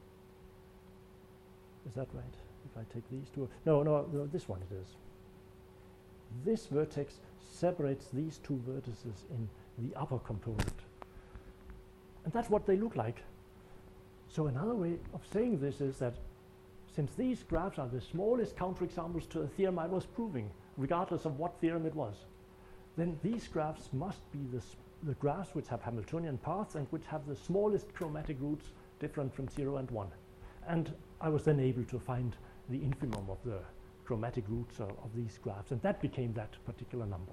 Is that right? If I take these two? No, this one it is. This vertex separates these two vertices in the upper component. And that's what they look like. So another way of saying this is that since these graphs are the smallest counterexamples to the theorem I was proving, regardless of what theorem it was, then these graphs must be the graphs which have Hamiltonian paths and which have the smallest chromatic roots different from 0 and 1. And I was then able to find the infimum of the chromatic roots of these graphs, and that became that particular number.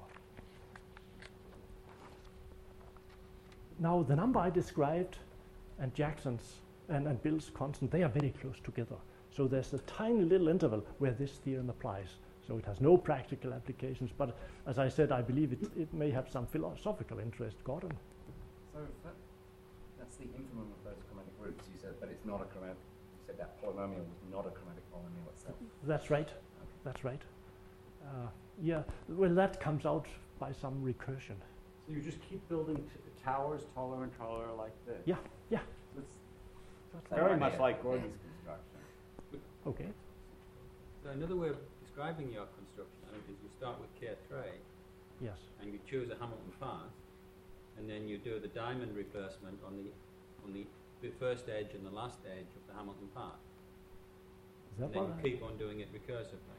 Now, the number I described and Jackson's and Bill's constant, they are very close together. So there's a tiny little interval where this theorem applies. So it has no practical applications, but as I said, I believe it may have some philosophical interest. Gordon? So that's the infimum of those chromatic roots, you said, but it's not a chromatic. You said that polynomial was not a chromatic polynomial itself. That's right. Okay. That's right. Yeah, well, that comes out by some recursion. So you just keep building towers taller and taller like this? Yeah. That's very much like Gordon's construction. Okay. So another way of describing your construction is you start with K3, Yes. and you choose a Hamilton path, and then you do the diamond reversement on the first edge and the last edge of the Hamilton path. Is that And then what you keep on doing it recursively.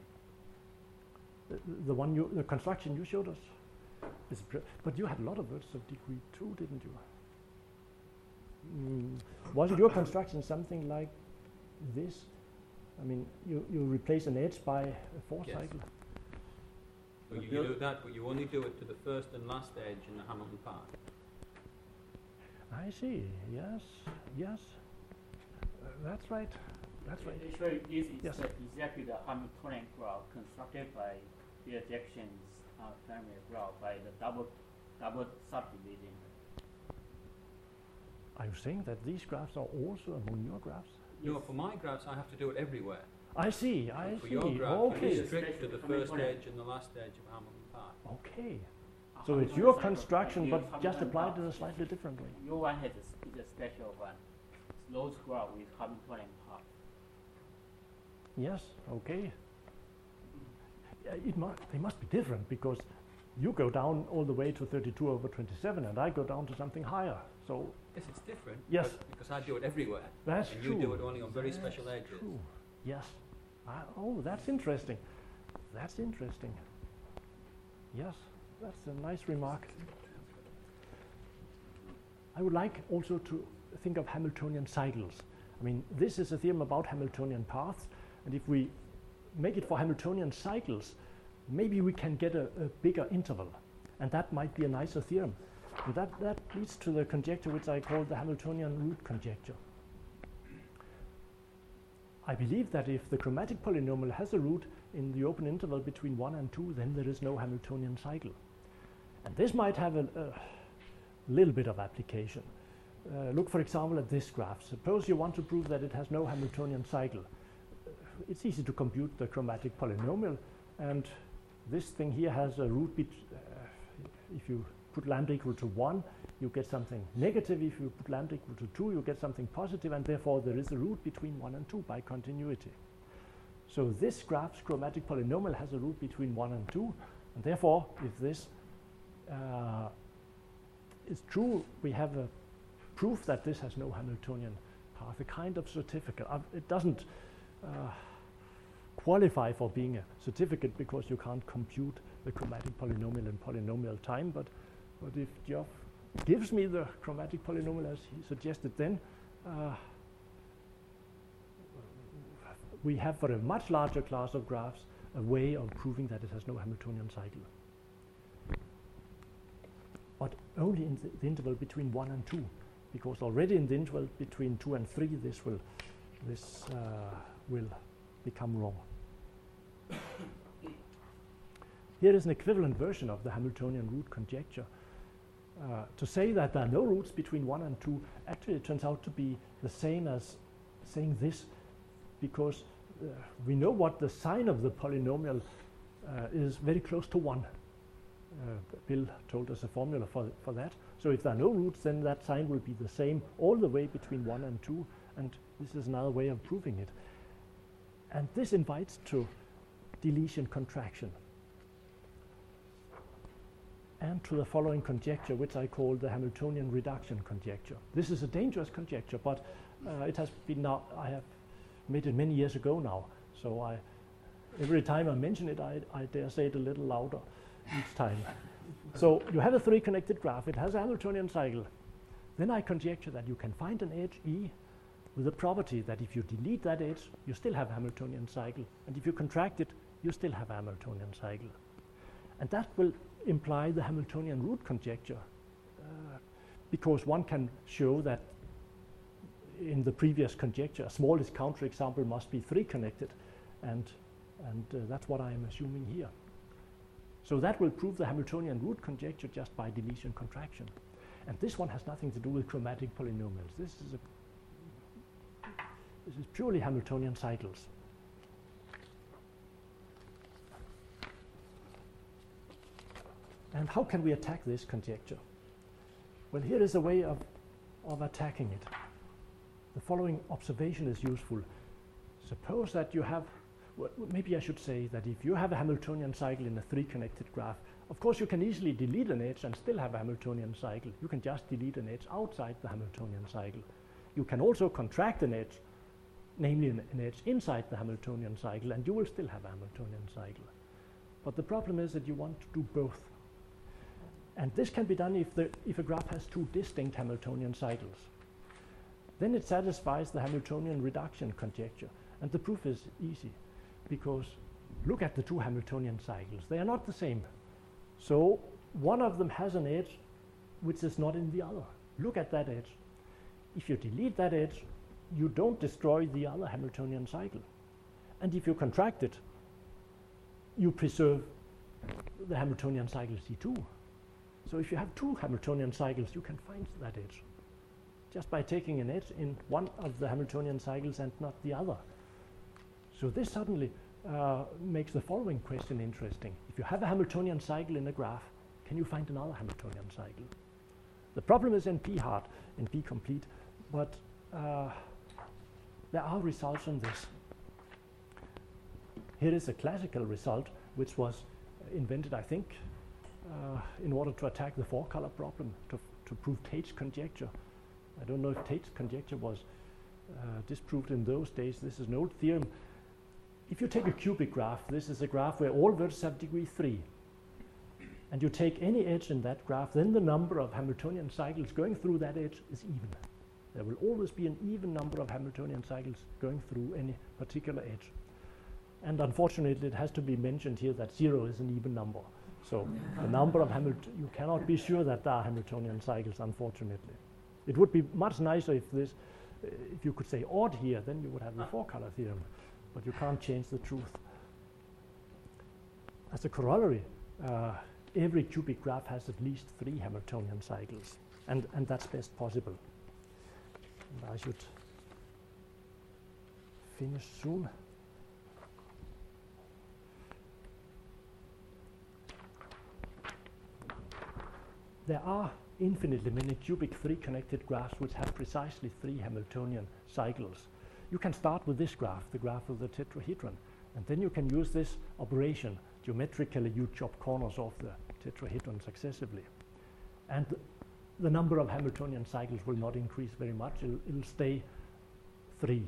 the construction you showed us? But you had a lot of words of degree 2, didn't you? Wasn't your construction something like this? I mean, you replace an edge by a 4 Yes. cycle? So you do that, but you only do it to the first and last edge in the Hamilton path. I see. Yes. That's right. That's right. Actually, this is Yes. exactly the Hamiltonian graph constructed by Bill Jackson's primary graph by the double subdivision. Are you saying that these graphs are also among your graphs? No, for my graphs, I have to do it everywhere. I see. For your graph, Okay. you restrict to the first edge and the last edge of Hamilton path. Okay. So it's your construction, but just applied in a slightly different way. Your one is a special one. It's those graph with Hamiltonian path. Yes. Okay. They must be different because you go down all the way to 32/27, and I go down to something higher. So Yes, it's different. Yes. but because I do it everywhere. that's and true. you do it only on very special edges. True. Yes. That's interesting. That's interesting. Yes, that's a nice remark. I would like also to think of Hamiltonian cycles. I mean, this is a theorem about Hamiltonian paths, and if we make it for Hamiltonian cycles, maybe we can get a bigger interval, and that might be a nicer theorem. And that leads to the conjecture which I call the Hamiltonian root conjecture. I believe that if the chromatic polynomial has a root in the open interval between 1 and 2, then there is no Hamiltonian cycle. And this might have a little bit of application. Look, for example, at this graph. Suppose you want to prove that it has no Hamiltonian cycle. It's easy to compute the chromatic polynomial, and this thing here has a root if you put lambda equal to 1, you get something negative. If you put lambda equal to 2, you get something positive, and therefore there is a root between 1 and 2 by continuity. So this graph's chromatic polynomial has a root between 1 and 2, and therefore, if this is true, we have a proof that this has no Hamiltonian path, a kind of certificate. It doesn't qualify for being a certificate because you can't compute the chromatic polynomial in polynomial time, but if Geoff gives me the chromatic polynomial as he suggested, then we have, for a much larger class of graphs, a way of proving that it has no Hamiltonian cycle. But only in the interval between 1 and 2, because already in the interval between 2 and 3, this will become wrong. Here is an equivalent version of the Hamiltonian root conjecture. To say that there are no roots between 1 and 2 actually turns out to be the same as saying this, because we know what the sign of the polynomial is very close to 1. Bill told us a formula for that. So if there are no roots, then that sign will be the same all the way between 1 and 2, and this is another way of proving it. And this invites to deletion contraction and to the following conjecture, which I call the Hamiltonian reduction conjecture. This is a dangerous conjecture, but it has been now, I have made it many years ago now, so every time I mention it, I dare say it a little louder each time. So you have a three-connected graph. It has a Hamiltonian cycle. Then I conjecture that you can find an edge E with the property that if you delete that edge, you still have a Hamiltonian cycle. And if you contract it, you still have a Hamiltonian cycle. And that will imply the Hamiltonian root conjecture, because one can show that in the previous conjecture, a smallest counterexample must be three-connected, and that's what I am assuming here. So that will prove the Hamiltonian root conjecture just by deletion contraction. And this one has nothing to do with chromatic polynomials. This is purely Hamiltonian cycles. And how can we attack this conjecture? Well, here is a way of attacking it. The following observation is useful. Suppose that you have, well, maybe I should say that if you have a Hamiltonian cycle in a three-connected graph, of course you can easily delete an edge and still have a Hamiltonian cycle. You can just delete an edge outside the Hamiltonian cycle. You can also contract an edge, namely an edge inside the Hamiltonian cycle, and you will still have a Hamiltonian cycle. But the problem is that you want to do both. And this can be done if a graph has two distinct Hamiltonian cycles. Then it satisfies the Hamiltonian reduction conjecture. And the proof is easy, because look at the two Hamiltonian cycles. They are not the same. So one of them has an edge which is not in the other. Look at that edge. If you delete that edge, you don't destroy the other Hamiltonian cycle. And if you contract it, you preserve the Hamiltonian cycle C2. So if you have two Hamiltonian cycles, you can find that edge just by taking an edge in one of the Hamiltonian cycles and not the other. So this suddenly makes the following question interesting. If you have a Hamiltonian cycle in a graph, can you find another Hamiltonian cycle? The problem is NP-hard, NP-complete, but there are results on this. Here is a classical result, which was invented, I think, in order to attack the four-color problem, to prove Tate's conjecture. I don't know if Tate's conjecture was disproved in those days. This is an old theorem. If you take a cubic graph, this is a graph where all vertices have degree 3, and you take any edge in that graph, then the number of Hamiltonian cycles going through that edge is even. There will always be an even number of Hamiltonian cycles going through any particular edge. And unfortunately, it has to be mentioned here that 0 is an even number. So the number of you cannot be sure that there are Hamiltonian cycles, unfortunately. It would be much nicer if you could say odd here, then you would have the four-color theorem, but you can't change the truth. As a corollary, every cubic graph has at least 3 Hamiltonian cycles, and that's best possible. And I should finish soon. there are infinitely many cubic 3-connected graphs which have precisely 3 Hamiltonian cycles. You can start with this graph, the graph of the tetrahedron, and then you can use this operation. Geometrically, you chop corners off the tetrahedron successively. And the number of Hamiltonian cycles will not increase very much. It'll stay 3.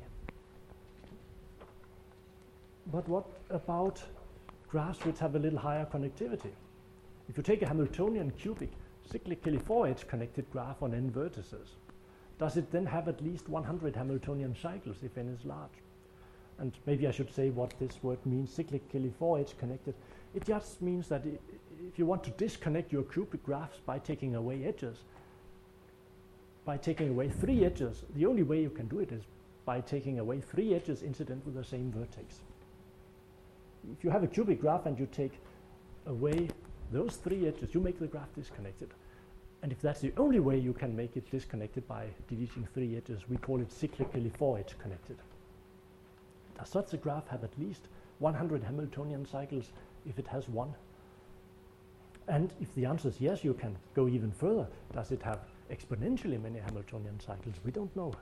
But what about graphs which have a little higher connectivity? If you take a Hamiltonian cubic, cyclically 4-edge connected graph on n vertices, does it then have at least 100 Hamiltonian cycles if n is large? And maybe I should say what this word means, cyclically 4-edge connected. It just means that if you want to disconnect your cubic graphs by taking away edges, by taking away 3 edges, the only way you can do it is by taking away 3 edges incident with the same vertex. If you have a cubic graph and you take away those 3 edges, you make the graph disconnected. And if that's the only way you can make it disconnected by deleting 3 edges, we call it cyclically 4-edge connected. Does such a graph have at least 100 Hamiltonian cycles if it has 1? And if the answer is yes, you can go even further. Does it have exponentially many Hamiltonian cycles? We don't know.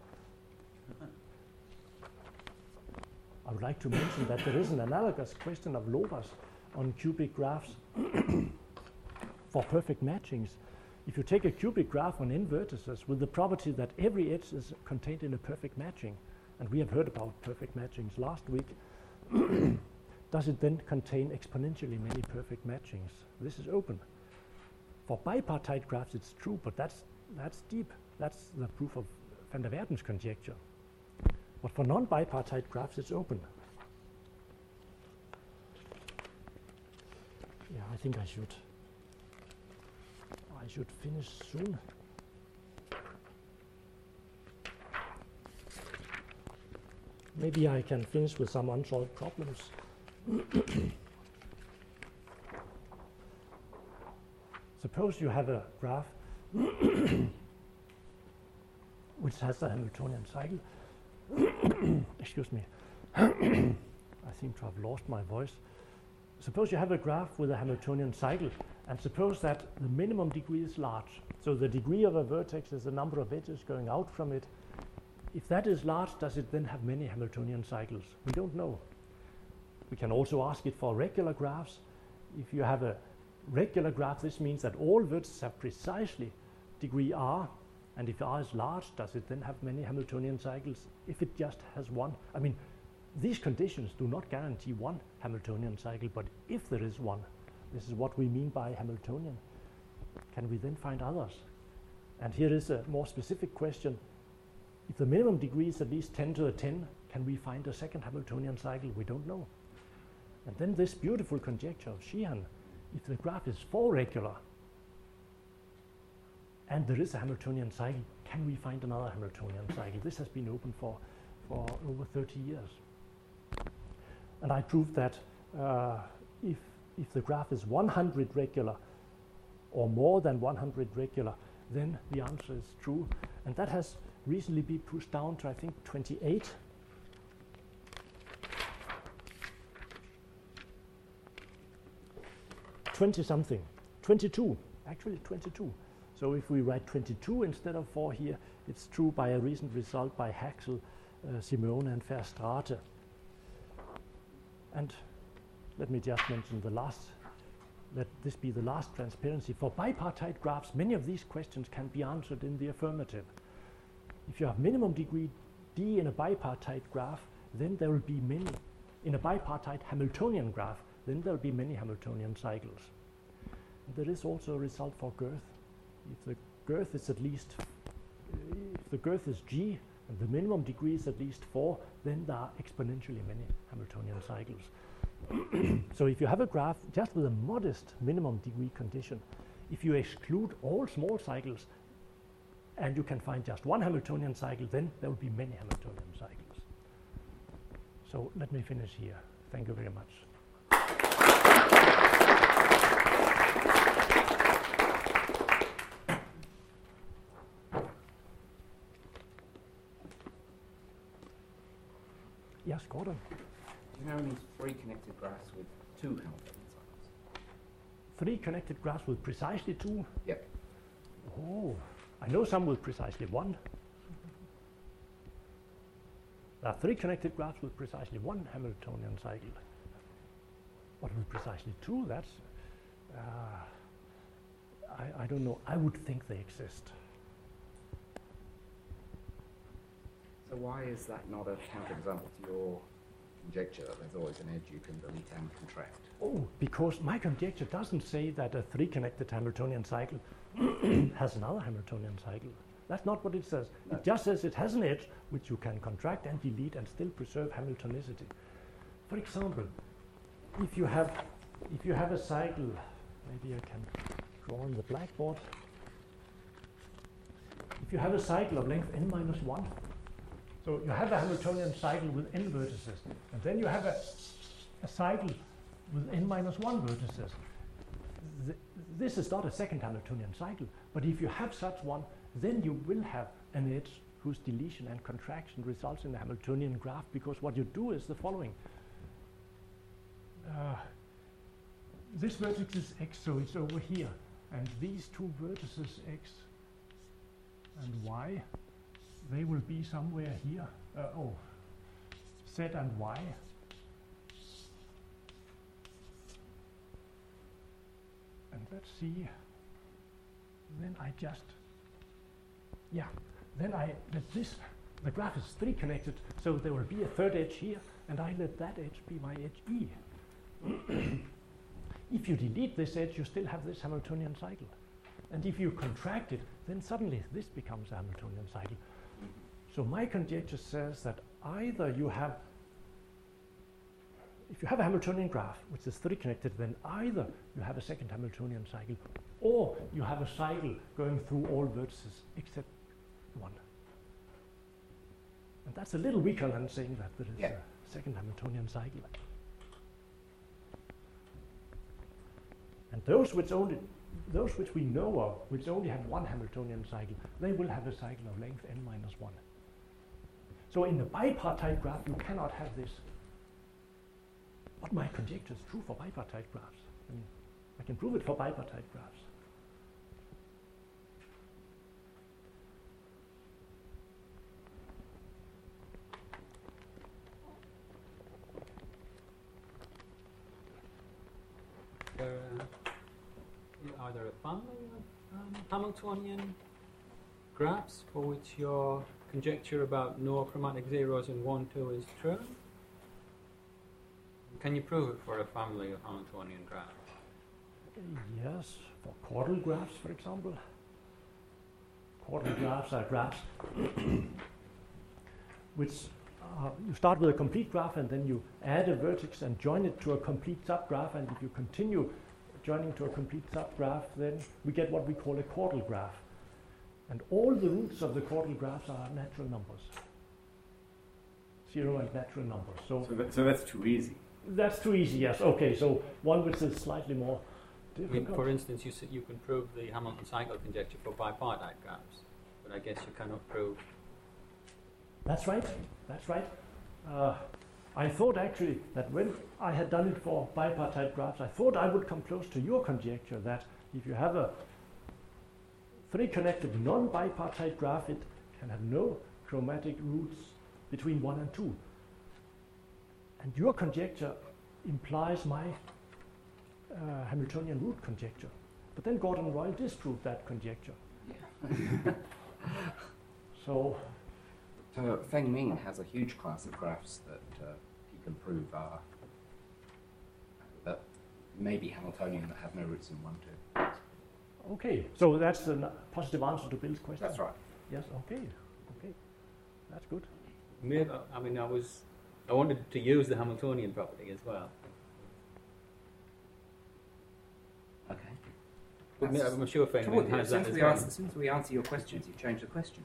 I would like to mention that there is an analogous question of Lovász on cubic graphs for perfect matchings. If you take a cubic graph on n vertices with the property that every edge is contained in a perfect matching, and we have heard about perfect matchings last week, does it then contain exponentially many perfect matchings? This is open. For bipartite graphs it's true, but that's deep. That's the proof of van der Waerden's conjecture. But for non-bipartite graphs it's open. Yeah, I think I should finish soon. Maybe I can finish with some unsolved problems. Suppose you have a graph which has a Hamiltonian cycle. Excuse me. I seem to have lost my voice. Suppose you have a graph with a Hamiltonian cycle, and suppose that the minimum degree is large. So the degree of a vertex is the number of edges going out from it. If that is large, does it then have many Hamiltonian cycles? We don't know. We can also ask it for regular graphs. If you have a regular graph, this means that all vertices have precisely degree r, and if r is large, does it then have many Hamiltonian cycles? If it just has 1, I mean, these conditions do not guarantee 1 Hamiltonian cycle, but if there is 1, this is what we mean by Hamiltonian. Can we then find others? And here is a more specific question. If the minimum degree is at least 10 to the 10, can we find a second Hamiltonian cycle? We don't know. And then this beautiful conjecture of Sheehan, if the graph is 4 regular and there is a Hamiltonian cycle, can we find another Hamiltonian cycle? This has been open for over 30 years. And I proved that if the graph is 100 regular or more than 100 regular, then the answer is true. And that has recently been pushed down to, I think, 28. Something, 22, actually 22. So if we write 22 instead of 4 here, it's true by a recent result by Haxel, Simeone and Verstraete. And let me just mention let this be the last transparency. For bipartite graphs, many of these questions can be answered in the affirmative. If you have minimum degree d in a bipartite graph, then there will be many. In a bipartite Hamiltonian graph, then there will be many Hamiltonian cycles. And there is also a result for girth. If the girth is if the girth is g and the minimum degree is at least 4, then there are exponentially many Hamiltonian cycles. So if you have a graph just with a modest minimum degree condition, if you exclude all small cycles and you can find just 1 Hamiltonian cycle, then there will be many Hamiltonian cycles. So let me finish here. Thank you very much. Yes, Gordon. Do you know any 3 connected graphs with 2 Hamiltonian cycles? 3 connected graphs with precisely 2? Yep. Oh, I know some with precisely 1. There are 3 connected graphs with precisely 1 Hamiltonian cycle. But with precisely 2, that's... I don't know. I would think they exist. So why is that not a counterexample to your conjecture that there's always an edge you can delete and contract? Oh, because my conjecture doesn't say that a 3-connected Hamiltonian cycle has another Hamiltonian cycle. That's not what it says. No. It just says it has an edge which you can contract and delete and still preserve Hamiltonicity. For example, if you have a cycle, maybe I can draw on the blackboard. If you have a cycle of length n minus 1, so you have a Hamiltonian cycle with n vertices, and then you have a cycle with n minus 1 vertices. This is not a second Hamiltonian cycle, but if you have such one, then you will have an edge whose deletion and contraction results in a Hamiltonian graph, because what you do is the following. This vertex is x, so it's over here, and these 2 vertices x and y, they will be somewhere here. Z and y. And let's see. Then I just, the graph is 3 connected, so there will be a third edge here, and I let that edge be my edge E. If you delete this edge, you still have this Hamiltonian cycle. And if you contract it, then suddenly this becomes a Hamiltonian cycle. So my conjecture says that either you have, if you have a Hamiltonian graph which is 3 connected, then either you have a second Hamiltonian cycle, or you have a cycle going through all vertices except 1. And that's a little weaker than saying that there is a second Hamiltonian cycle. And those which we know of, which only have 1 Hamiltonian cycle, they will have a cycle of length n minus 1. So in the bipartite graph, you cannot have this. But my conjecture is true for bipartite graphs. I mean, I can prove it for bipartite graphs. Are there a family of Hamiltonian graphs for which your conjecture about no chromatic zeros in 1, 2 is true? Can you prove it for a family of Hamiltonian graphs? Yes, for chordal graphs, for example. Chordal graphs are graphs which you start with a complete graph and then you add a vertex and join it to a complete subgraph, and if you continue joining to a complete subgraph, then we get what we call a chordal graph. And all the roots of the chordal graphs are natural numbers. 0 and natural numbers. So that's too easy. That's too easy, yes. Okay, so one which is slightly more difficult. I mean, for instance, you said you can prove the Hamilton cycle conjecture for bipartite graphs, but I guess you cannot prove... That's right, that's right. I thought actually that when I had done it for bipartite graphs, I thought I would come close to your conjecture that if you have a 3-connected non-bipartite graph, it can have no chromatic roots between 1 and 2. And your conjecture implies my Hamiltonian root conjecture. But then Gordon Royal disproved that conjecture. Yeah. So Feng Ming has a huge class of graphs that he can prove are that may be Hamiltonian that have no roots in 1, 2. Okay, so that's a positive answer to Bill's question. That's right. Yes, okay, that's good. Maybe, I mean, I wanted to use the Hamiltonian property as well. Okay. I'm sure Feng Ming has that as well. As soon as we answer your questions, you change the question.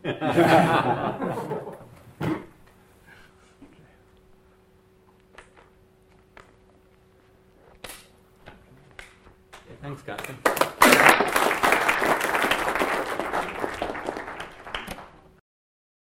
Thanks, Captain.